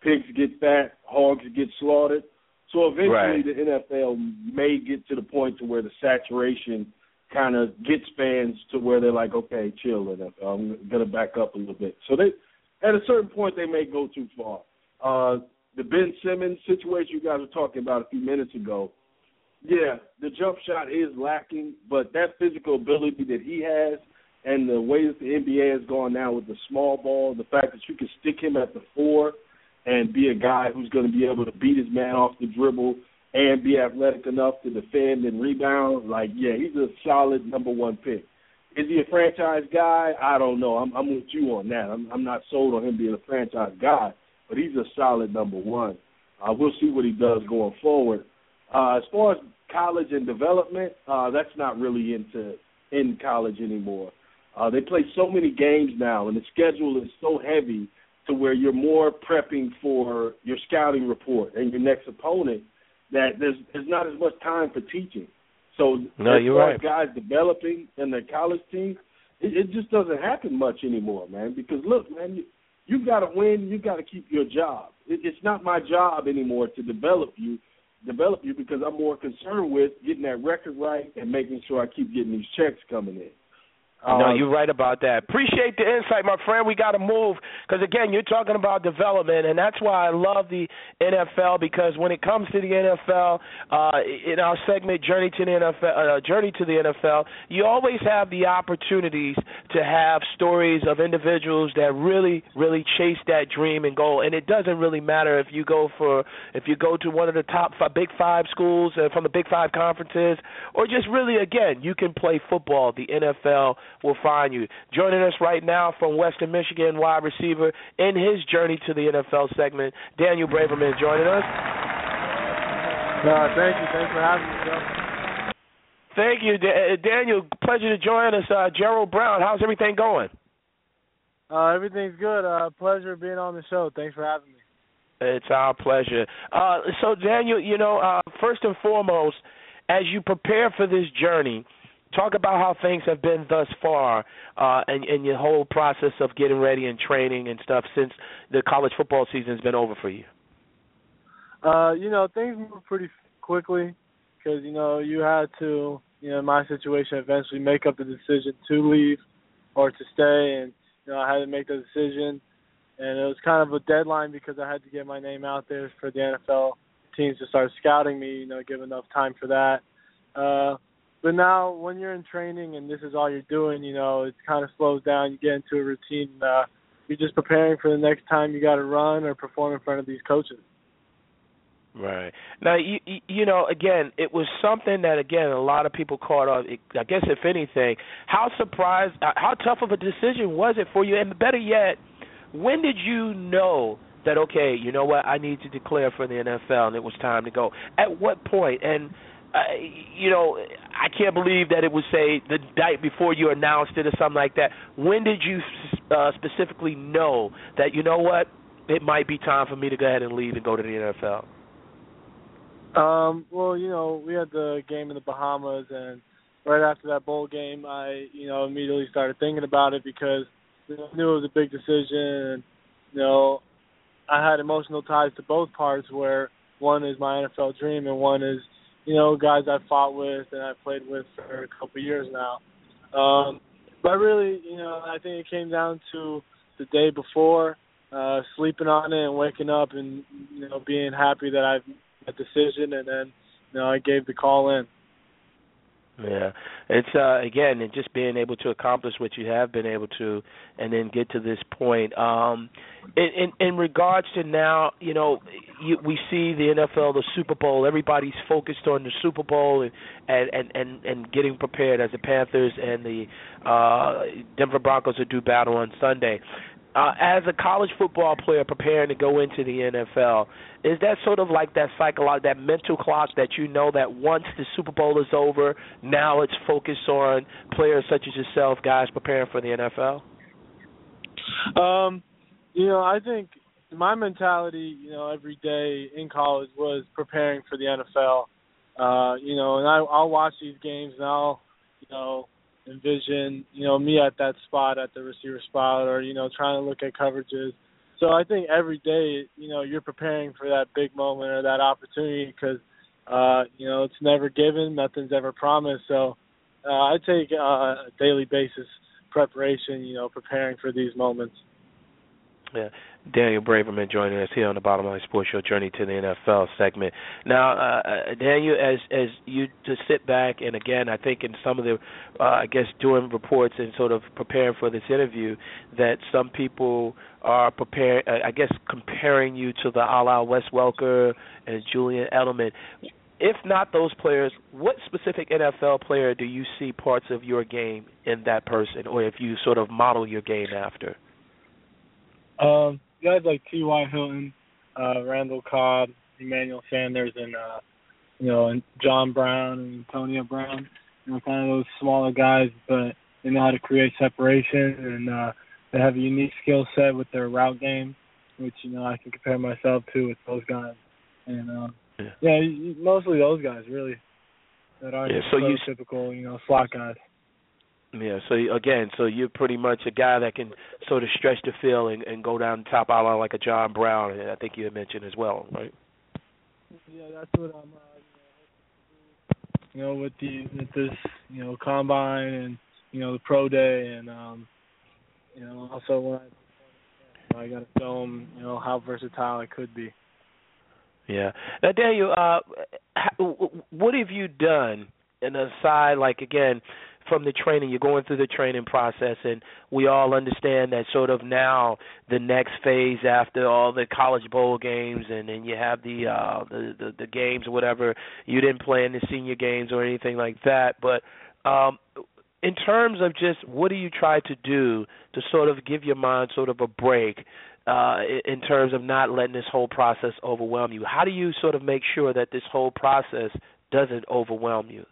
pigs get fat, hogs get slaughtered. So eventually right. the N F L may get to the point to where the saturation kind of gets fans to where they're like, okay, chill, N F L. I'm going to back up a little bit. So they, at a certain point, they may go too far. Uh, the Ben Simmons situation you guys were talking about a few minutes ago, yeah, the jump shot is lacking, but that physical ability that he has and the way that the N B A has gone now with the small ball, the fact that you can stick him at the four and be a guy who's going to be able to beat his man off the dribble and be athletic enough to defend and rebound, like, yeah, he's a solid number one pick. Is he a franchise guy? I don't know. I'm, I'm with you on that. I'm, I'm not sold on him being a franchise guy, but he's a solid number one. Uh, we'll see what he does going forward. Uh, as far as college and development, uh, that's not really into in college anymore. Uh, they play so many games now, and the schedule is so heavy to where you're more prepping for your scouting report and your next opponent that there's there's not as much time for teaching. So no, as you're far right. as guys developing in the college team, it, it just doesn't happen much anymore, man. Because, look, man, you, you've got to win. You've got to keep your job. It, it's not my job anymore to develop you, develop you because I'm more concerned with getting that record right and making sure I keep getting these checks coming in. No, Um, you're right about that. Appreciate the insight, my friend. We got to move because, again, you're talking about development, and that's why I love the N F L because when it comes to the N F L, uh, in our segment, Journey to the N F L, uh, Journey to the N F L, you always have the opportunities to have stories of individuals that really, really chase that dream and goal. And it doesn't really matter if you go for if you go to one of the top five, Big Five schools uh, from the Big Five conferences, or just really, again, you can play football. The N F L will find you. Joining us right now from Western Michigan, wide receiver in his journey to the N F L segment, Daniel Braverman joining us. Uh, thank you. Thanks for having me, Joe. Thank you, da- Daniel. Pleasure to join us. Uh, Gerald Brown, how's everything going? Uh, everything's good. Uh, pleasure being on the show. Thanks for having me. It's our pleasure. Uh, so, Daniel, you know, uh, first and foremost, as you prepare for this journey, talk about how things have been thus far uh, and, and your whole process of getting ready and training and stuff since the college football season has been over for you. Uh, you know, things move pretty quickly because, you know, you had to, you know, in my situation, eventually make up the decision to leave or to stay. And, you know, I had to make the decision. And it was kind of a deadline because I had to get my name out there for the N F L teams to start scouting me, you know, give enough time for that. Uh, But now when you're in training and this is all you're doing, you know, it kind of slows down. You get into a routine. Uh, you're just preparing for the next time you got to run or perform in front of these coaches. Right. Now, you, you know, again, it was something that, again, a lot of people caught on. I guess, if anything, how surprised, how tough of a decision was it for you? And better yet, when did you know that, okay, you know what, I need to declare for the N F L and it was time to go? At what point? And Uh, you know, I can't believe that it would say the night before you announced it or something like that. When did you uh, specifically know that, you know what, it might be time for me to go ahead and leave and go to the N F L? Um, well, you know, we had the game in the Bahamas, and right after that bowl game, I, you know, immediately started thinking about it because you know, I knew it was a big decision. And, you know, I had emotional ties to both parts where one is my N F L dream and one is, you know, guys I've fought with and I've played with for a couple of years now. Um, but really, you know, I think it came down to the day before, uh, sleeping on it and waking up and, you know, being happy that I've made a decision, and then, you know, I gave the call in. Yeah, it's uh, again, and just being able to accomplish what you have been able to, and then get to this point. Um, in, in in regards to now, you know, you, we see the N F L, the Super Bowl. Everybody's focused on the Super Bowl and and and, and getting prepared as the Panthers and the uh, Denver Broncos will do battle on Sunday. Uh, as a college football player preparing to go into the N F L, is that sort of like that psychological, that mental clock that you know that once the Super Bowl is over, now it's focused on players such as yourself, guys preparing for the N F L? Um, you know, I think my mentality, you know, every day in college was preparing for the N F L. Uh, you know, and I, I'll watch these games and I'll, you know, envision, you know, me at that spot, at the receiver spot, or, you know, trying to look at coverages. So I think every day, you know, you're preparing for that big moment or that opportunity because, uh, you know, it's never given, nothing's ever promised. So uh, I take uh, a daily basis preparation, you know, preparing for these moments. Yeah, Daniel Braverman joining us here on the Bottom Line Sports Show, Journey to the N F L segment. Now, uh, Daniel, as as you just sit back, and again, I think in some of the, uh, I guess, doing reports and sort of preparing for this interview, that some people are preparing, uh, I guess, comparing you to the a la Wes Welker and Julian Edelman. If not those players, what specific N F L player do you see parts of your game in that person, or if you sort of model your game after? Um, guys like T Y. Hilton, uh, Randall Cobb, Emmanuel Sanders, and uh, you know, and John Brown and Antonio Brown. You know, kind of those smaller guys, but they know how to create separation, and uh, they have a unique skill set with their route game, which you know I can compare myself to with those guys. And uh, yeah. yeah, mostly those guys really that are yeah, so you, typical, you know, slot guys. Yeah, so again, so you're pretty much a guy that can sort of stretch the field and, and go down the top outline like a John Brown, I think you had mentioned as well, right? Yeah, that's what I'm, uh, you know, with the with this, you know, combine and you know the pro day, and um, you know, also when I, I got to show them, you know, how versatile I could be. Yeah. Now, Daniel, uh, what have you done? And aside, like again, from the training, you're going through the training process, and we all understand that sort of now the next phase after all the college bowl games, and then you have the, uh, the, the the games or whatever. You didn't play in the senior games or anything like that, but um, in terms of just what do you try to do to sort of give your mind sort of a break uh, in terms of not letting this whole process overwhelm you? How do you sort of make sure that this whole process doesn't overwhelm you?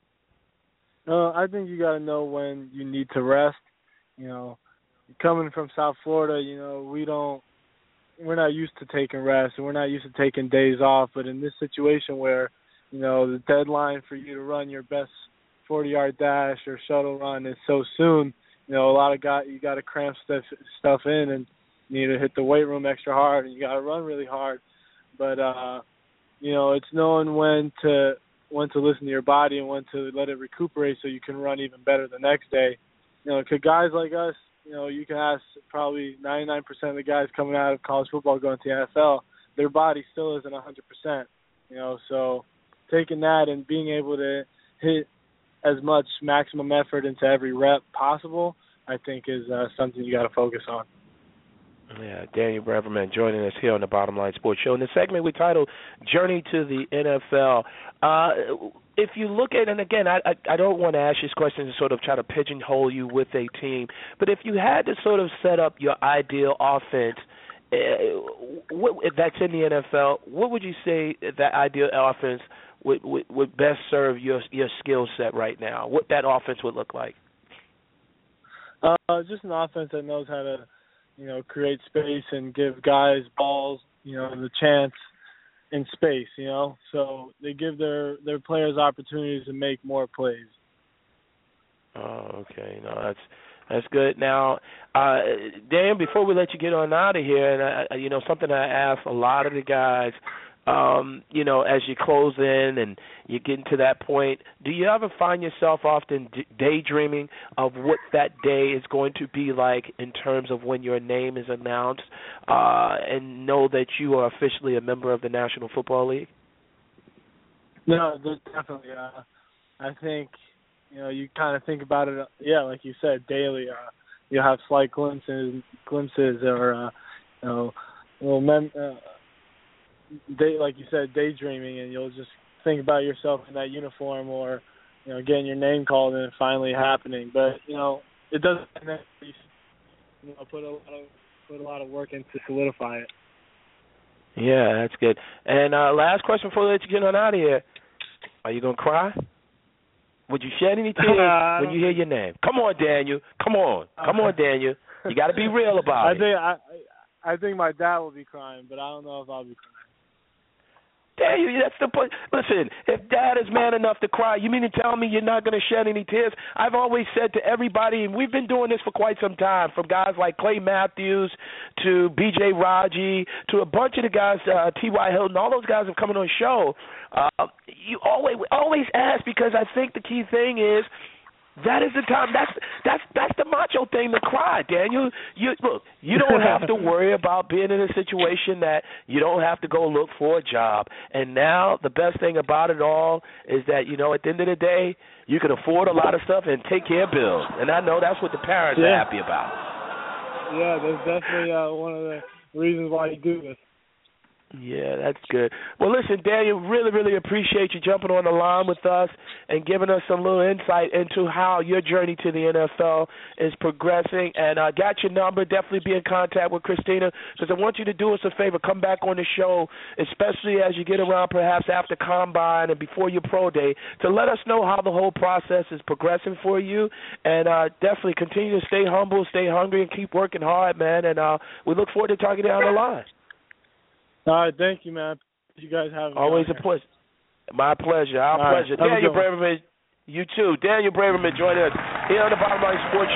Uh, I think you got to know when you need to rest. You know, coming from South Florida, you know, we don't, we're not used to taking rest, and we're not used to taking days off. But in this situation where, you know, the deadline for you to run your best forty-yard dash or shuttle run is so soon, you know, a lot of guys, you got to cramp stuff stuff in, and you need to hit the weight room extra hard, and you got to run really hard. But uh, you know, it's knowing when to. when to listen to your body and when to let it recuperate so you can run even better the next day. You know, because guys like us, you know, you can ask probably ninety-nine percent of the guys coming out of college football going to the N F L, their body still isn't one hundred percent. You know, so taking that and being able to hit as much maximum effort into every rep possible, I think is uh, something you got to focus on. Yeah, Daniel Braverman joining us here on the Bottom Line Sports Show. In the segment we titled Journey to the N F L, uh, if you look at, and again, I, I, I don't want to ask you this question to sort of try to pigeonhole you with a team, but if you had to sort of set up your ideal offense uh, what, if that's in the N F L, what would you say that ideal offense would, would, would best serve your your skill set right now, what that offense would look like? Uh, just an offense that knows how to, you know, create space and give guys balls, you know, the chance in space, you know. So they give their, their players opportunities to make more plays. Oh, okay. No, that's that's good. Now, uh, Dan, before we let you get on out of here, and I, you know, something I ask a lot of the guys, um, you know, as you close in and you get to that point, do you ever find yourself often daydreaming of what that day is going to be like in terms of when your name is announced, uh, and know that you are officially a member of the National Football League? No, definitely. Uh, I think, you know, you kind of think about it, yeah, like you said, daily. Uh, you have slight glimpses, glimpses or, uh, you know, little mem- uh, day, like you said, daydreaming, and you'll just think about yourself in that uniform, or you know, getting your name called and it finally happening. But you know, it doesn't necessarily, you know, put a lot of put a lot of work in to solidify it. Yeah, that's good. And uh, last question before we let you get on out of here: are you gonna cry? Would you shed any tears when you hear your name? Come on, Daniel. Come on. Come on, Daniel. You got to be real about I it. think I, I think my dad will be crying, but I don't know if I'll be crying. Daniel, that's the point. Listen, if Dad is man enough to cry, you mean to tell me you're not going to shed any tears? I've always said to everybody, and we've been doing this for quite some time, from guys like Clay Matthews to B J Raji to a bunch of the guys, uh, T Y. Hilton, all those guys have come on the show. Uh, you always always ask, because I think the key thing is, that is the time. That's that's that's the macho thing to cry, Daniel. You look. You don't have to worry about being in a situation that you don't have to go look for a job. And now the best thing about it all is that, you know, at the end of the day, you can afford a lot of stuff and take care of bills. And I know that's what the parents yeah. are happy about. Yeah, that's definitely uh, one of the reasons why you do this. Yeah, that's good. Well, listen, Daniel, really, really appreciate you jumping on the line with us and giving us some little insight into how your journey to the N F L is progressing. And I uh, got your number. Definitely be in contact with Christina, because I want you to do us a favor. Come back on the show, especially as you get around perhaps after Combine and before your pro day, to let us know how the whole process is progressing for you. And uh, definitely continue to stay humble, stay hungry, and keep working hard, man. And uh, we look forward to talking to you down the line. All right, thank you, man. You guys have me. Always a pleasure. My pleasure. Our All pleasure. Right, Daniel Braverman, you too. Daniel Braverman joining us here on the Bottom Line Sports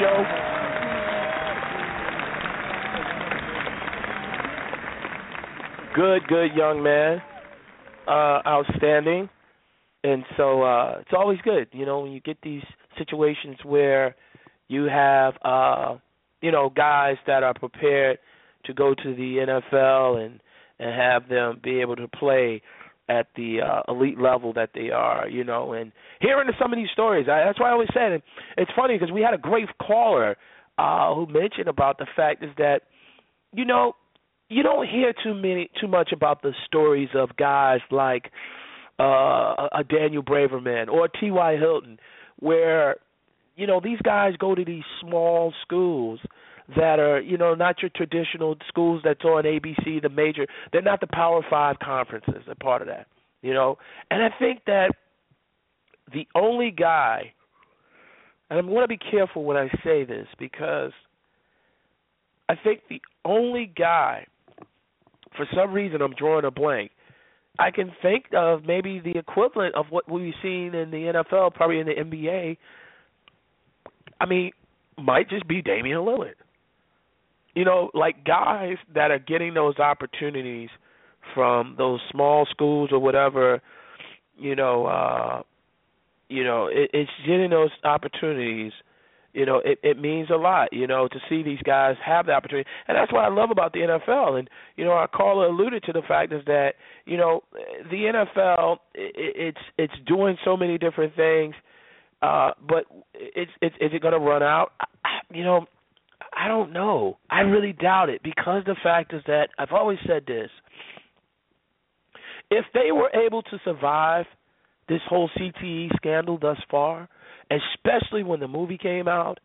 Show. Good, good young man. Uh, outstanding. And so uh, it's always good, you know, when you get these situations where you have, uh, you know, guys that are prepared to go to the N F L and and have them be able to play at the uh, elite level that they are, you know. And hearing some of these stories, I, that's why I always said it. It's funny because we had a great caller uh, who mentioned about the fact is that, you know, you don't hear too many, too much about the stories of guys like uh, a Daniel Braverman or T Y. Hilton, where, you know, these guys go to these small schools that are, you know, not your traditional schools that's on A B C, the major. They're not the Power Five conferences. They're part of that, you know. And I think that the only guy, and I'm going to be careful when I say this, because I think the only guy, for some reason I'm drawing a blank, I can think of maybe the equivalent of what we've seen in the N F L, probably in the N B A, I mean, might just be Damian Lillard. You know, like guys that are getting those opportunities from those small schools or whatever, you know, uh, you know, it, it's getting those opportunities, you know, it, it means a lot, you know, to see these guys have the opportunity. And that's what I love about the N F L. And, you know, our caller alluded to the fact is that, you know, the N F L, it, it's it's doing so many different things, uh, but it's, it's, is it going to run out? I, you know, I don't know. I really doubt it, because the fact is that I've always said this. If they were able to survive this whole C T E scandal thus far, especially when the movie came out,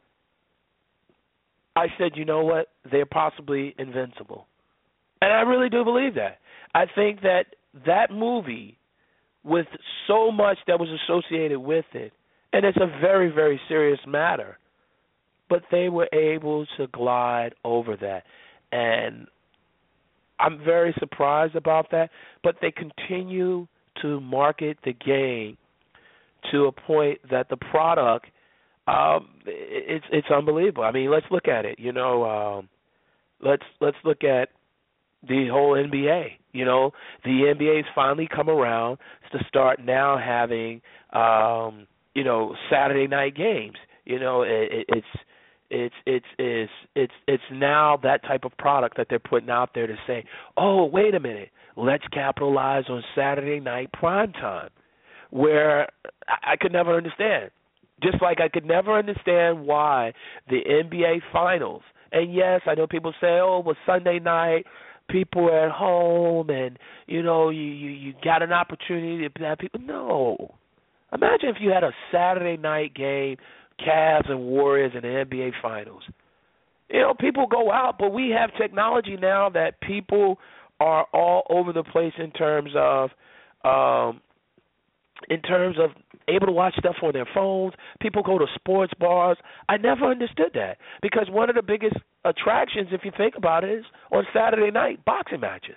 I said, you know what, they're possibly invincible. And I really do believe that. I think that that movie, with so much that was associated with it, and it's a very, very serious matter, but they were able to glide over that. And I'm very surprised about that, but they continue to market the game to a point that the product, um, it's it's unbelievable. I mean, let's look at it. You know, um, let's let's look at the whole N B A. You know, the N B A's finally come around to start now having, um, you know, Saturday night games. You know, it, it, it's it's it's it's it's it's now that type of product that they're putting out there to say, oh, wait a minute, let's capitalize on Saturday night prime time, where I, I could never understand. Just like I could never understand why the N B A Finals, and yes, I know people say, oh, it was Sunday night, people are at home, and, you know, you, you, you got an opportunity to have people. No. Imagine if you had a Saturday night game, Cavs and Warriors in the N B A Finals. You know, people go out, but we have technology now that people are all over the place in terms of um, in terms of able to watch stuff on their phones. People go to sports bars. I never understood that, because one of the biggest attractions, if you think about it, is on Saturday night, boxing matches.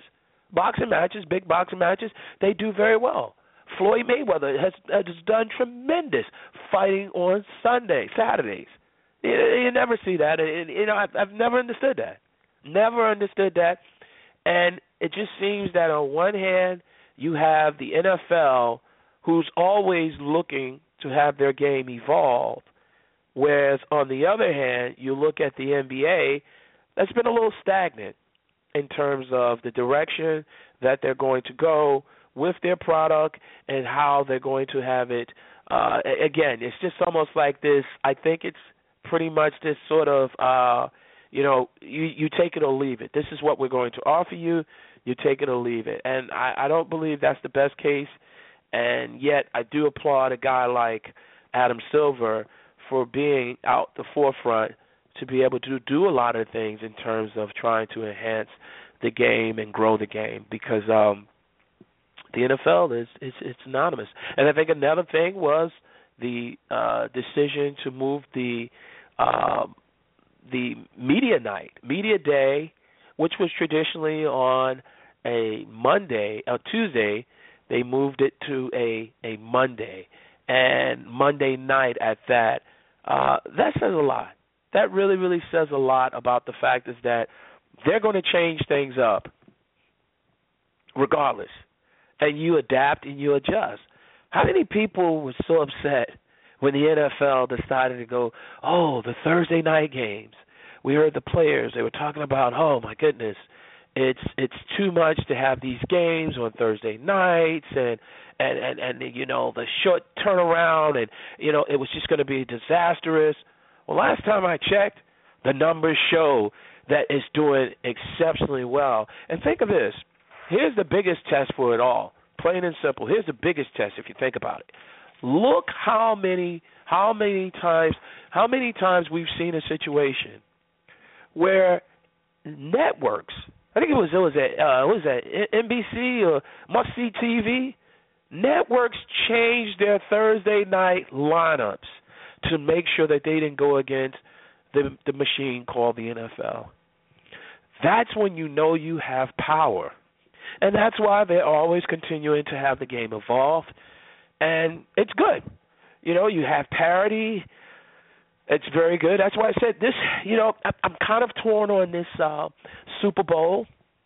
boxing matches, big boxing matches, they do very well. Floyd Mayweather has, has done tremendous fighting on Sunday, Saturdays. You, you never see that. And, you know, I've, I've never understood that. Never understood that. And it just seems that on one hand, you have the N F L, who's always looking to have their game evolve, whereas on the other hand, you look at the N B A, that's been a little stagnant in terms of the direction that they're going to go with their product and how they're going to have it. Uh, again, it's just almost like this. I think it's pretty much this sort of, uh, you know, you, you take it or leave it. This is what we're going to offer you. You take it or leave it. And I, I don't believe that's the best case. And yet I do applaud a guy like Adam Silver for being out the forefront to be able to do a lot of things in terms of trying to enhance the game and grow the game, because um, the N F L is, is it's anonymous. And I think another thing was the uh, decision to move the uh, the media night, media day, which was traditionally on a Monday, a Tuesday. They moved it to a, a Monday, and Monday night at that. Uh, that says a lot. That really, really says a lot about the fact is that they're going to change things up regardless, and you adapt and you adjust. How many people were so upset when the N F L decided to go, oh, the Thursday night games? We heard the players, they were talking about, oh, my goodness, it's it's too much to have these games on Thursday nights, and, and, and, and you know, the short turnaround, and, you know, it was just going to be disastrous. Well, last time I checked, the numbers show that it's doing exceptionally well. And think of this. Here's the biggest test for it all, plain and simple. Here's the biggest test if you think about it. Look how many how many times how many times we've seen a situation where networks, I think it was it was at uh, what was that N B C or Must See T V, networks changed their Thursday night lineups to make sure that they didn't go against the the machine called the N F L. That's when you know you have power. And that's why they're always continuing to have the game evolve. And it's good. You know, you have parity. It's very good. That's why I said this, you know, I'm kind of torn on this uh, Super Bowl.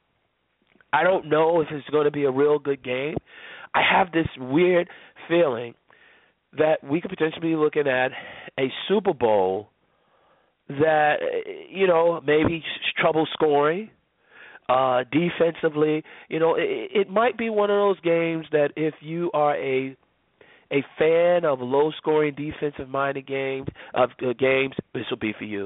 I don't know if it's going to be a real good game. I have this weird feeling that we could potentially be looking at a Super Bowl that, you know, maybe trouble scoring, uh, defensively. You know, it, it might be one of those games that if you are a a fan of low-scoring, defensive-minded games, of uh, games, this will be for you.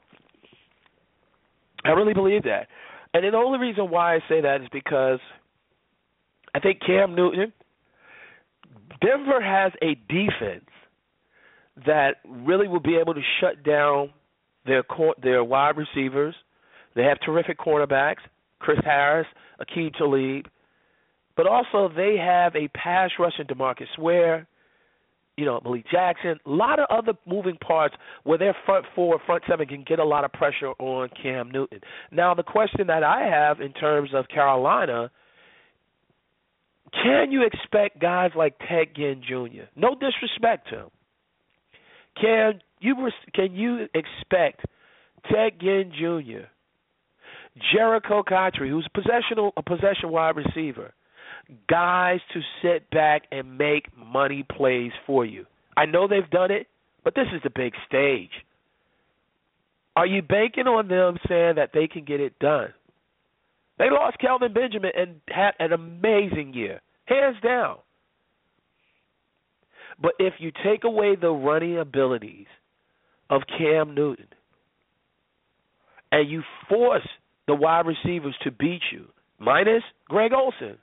I really believe that. And the only reason why I say that is because I think Cam Newton, Denver has a defense that really will be able to shut down their their wide receivers. They have terrific cornerbacks, Chris Harris, Aqib Talib, but also they have a pass rusher, DeMarcus Ware, you know, Malik Jackson, a lot of other moving parts where their front four, front seven can get a lot of pressure on Cam Newton. Now, the question that I have in terms of Carolina, can you expect guys like Ted Ginn Junior? No disrespect to him. Can you can you expect Ted Ginn Junior, Jericho Cotchery, who's a possession a possession wide receiver, guys to sit back and make money plays for you? I know they've done it, but this is the big stage. Are you banking on them saying that they can get it done? They lost Kelvin Benjamin and had an amazing year, hands down. But if you take away the running abilities of Cam Newton and you force the wide receivers to beat you, minus Greg Olsen,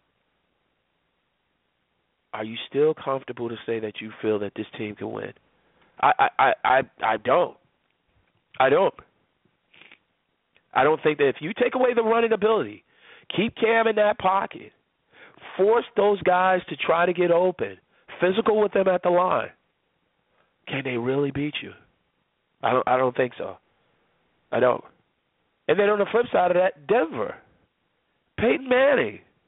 are you still comfortable to say that you feel that this team can win? I I, I, I don't. I don't. I don't think that if you take away the running ability, keep Cam in that pocket, force those guys to try to get open, physical with them at the line, can they really beat you? I don't I don't think so. I don't. And then on the flip side of that, Denver. Peyton Manning.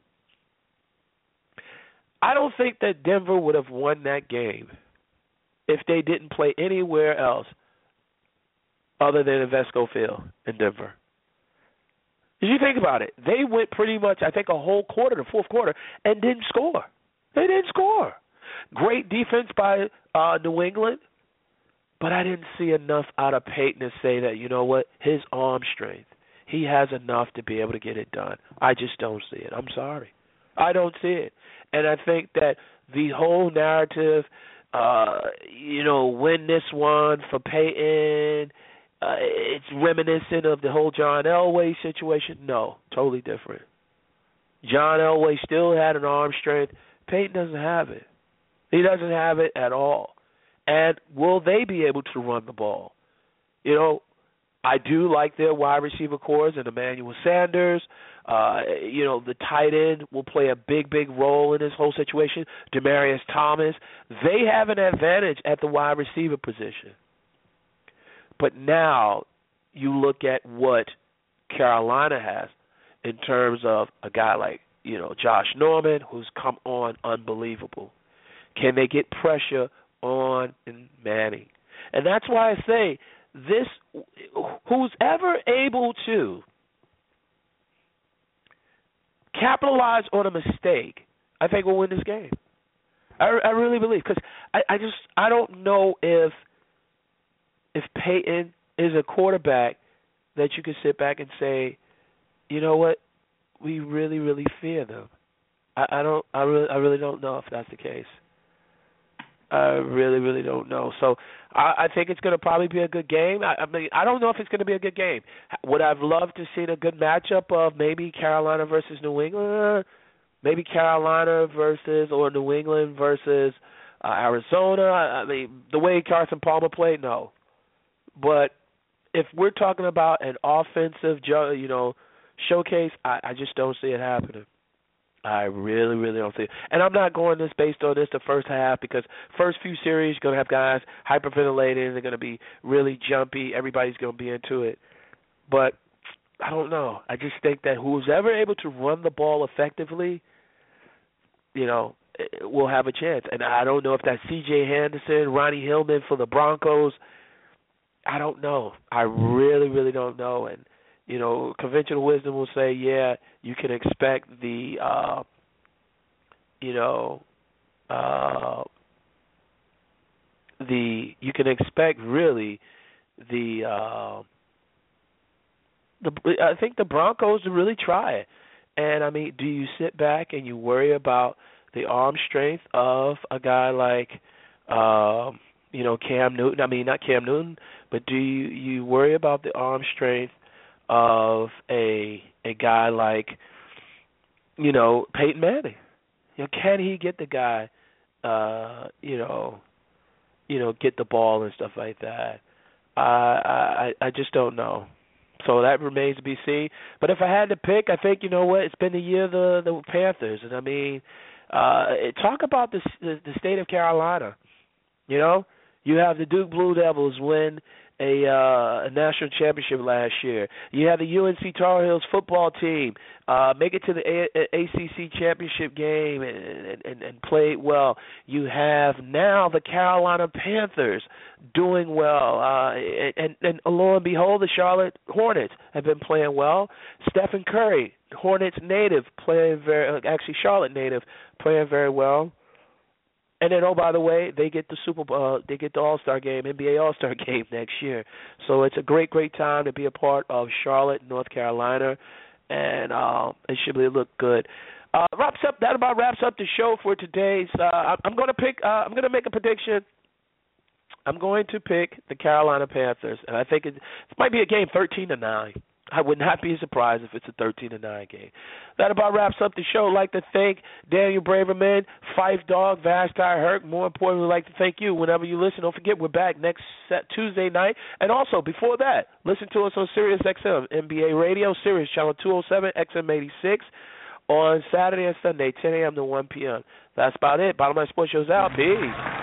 I don't think that Denver would have won that game if they didn't play anywhere else other than Invesco Field in Denver. If you think about it, they went pretty much, I think, a whole quarter, the fourth quarter, and didn't score. They didn't score. Great defense by uh, New England, but I didn't see enough out of Peyton to say that, you know what, his arm strength, he has enough to be able to get it done. I just don't see it. I'm sorry. I don't see it. And I think that the whole narrative, uh, you know, win this one for Peyton, uh, it's reminiscent of the whole John Elway situation. No, totally different. John Elway still had an arm strength. Peyton doesn't have it. He doesn't have it at all. And will they be able to run the ball? You know, I do like their wide receiver cores and Emmanuel Sanders. Uh, you know, the tight end will play a big, big role in this whole situation. Demaryius Thomas. They have an advantage at the wide receiver position. But now you look at what Carolina has in terms of a guy like, you know, Josh Norman, who's come on unbelievable. Can they get pressure on Manning? And that's why I say this, who's ever able to capitalize on a mistake, I think will win this game. I, I really believe, because I, I just I don't know if if Peyton is a quarterback that you can sit back and say, you know what, we really really fear them. I, I don't I really I really don't know if that's the case. I really, really don't know. So I, I think it's going to probably be a good game. I, I mean, I don't know if it's going to be a good game. Would I've loved to see a good matchup of maybe Carolina versus New England, maybe Carolina versus or New England versus uh, Arizona? I, I mean, the way Carson Palmer played, no. But if we're talking about an offensive, you know, showcase, I, I just don't see it happening. I really, really don't see it. And I'm not going this based on this the first half, because first few series you're going to have guys hyperventilating. They're going to be really jumpy. Everybody's going to be into it. But I don't know. I just think that who's ever able to run the ball effectively, you know, will have a chance. And I don't know if that's C J Henderson, Ronnie Hillman for the Broncos. I don't know. I really, really don't know. And you know, conventional wisdom will say, yeah, you can expect the, uh, you know, uh, the you can expect really the, uh, the I think the Broncos to really try it. And I mean, do you sit back and you worry about the arm strength of a guy like, um, you know, Cam Newton? I mean, not Cam Newton, but do you you worry about the arm strength of a a guy like, you know, Peyton Manning? You know, can he get the guy, uh, you know, you know, get the ball and stuff like that? I I I just don't know. So that remains to be seen. But if I had to pick, I think, you know what, it's been the year of the the Panthers, and I mean, uh, talk about the the, the state of Carolina. You know, you have the Duke Blue Devils win A, uh, a national championship last year. You have the U N C Tar Heels football team uh, make it to the a- A C C championship game and, and, and play well. You have now the Carolina Panthers doing well. Uh, and, and, and lo and behold, the Charlotte Hornets have been playing well. Stephen Curry, Hornets native, playing very actually Charlotte native, playing very well. And then, oh, by the way, they get the Super Bowl, uh, they get the All-Star game, N B A All-Star game next year. So it's a great, great time to be a part of Charlotte, North Carolina, and uh, it should really look good. Uh, wraps up. That about wraps up the show for today's. Uh, I'm going to pick. Uh, I'm going to make a prediction. I'm going to pick the Carolina Panthers, and I think it, it might be a game thirteen to nine. I would not be surprised if it's a thirteen to nine game. That about wraps up the show. I'd like to thank Daniel Braverman, Fife Dog, Vashti Herc. More importantly, I'd like to thank you whenever you listen. Don't forget, we're back next Tuesday night. And also, before that, listen to us on Sirius X M, N B A Radio, Sirius Channel two oh seven, X M eighty-six, on Saturday and Sunday, ten a.m. to one p.m. That's about it. Bottom Line Sports Show's out. Peace.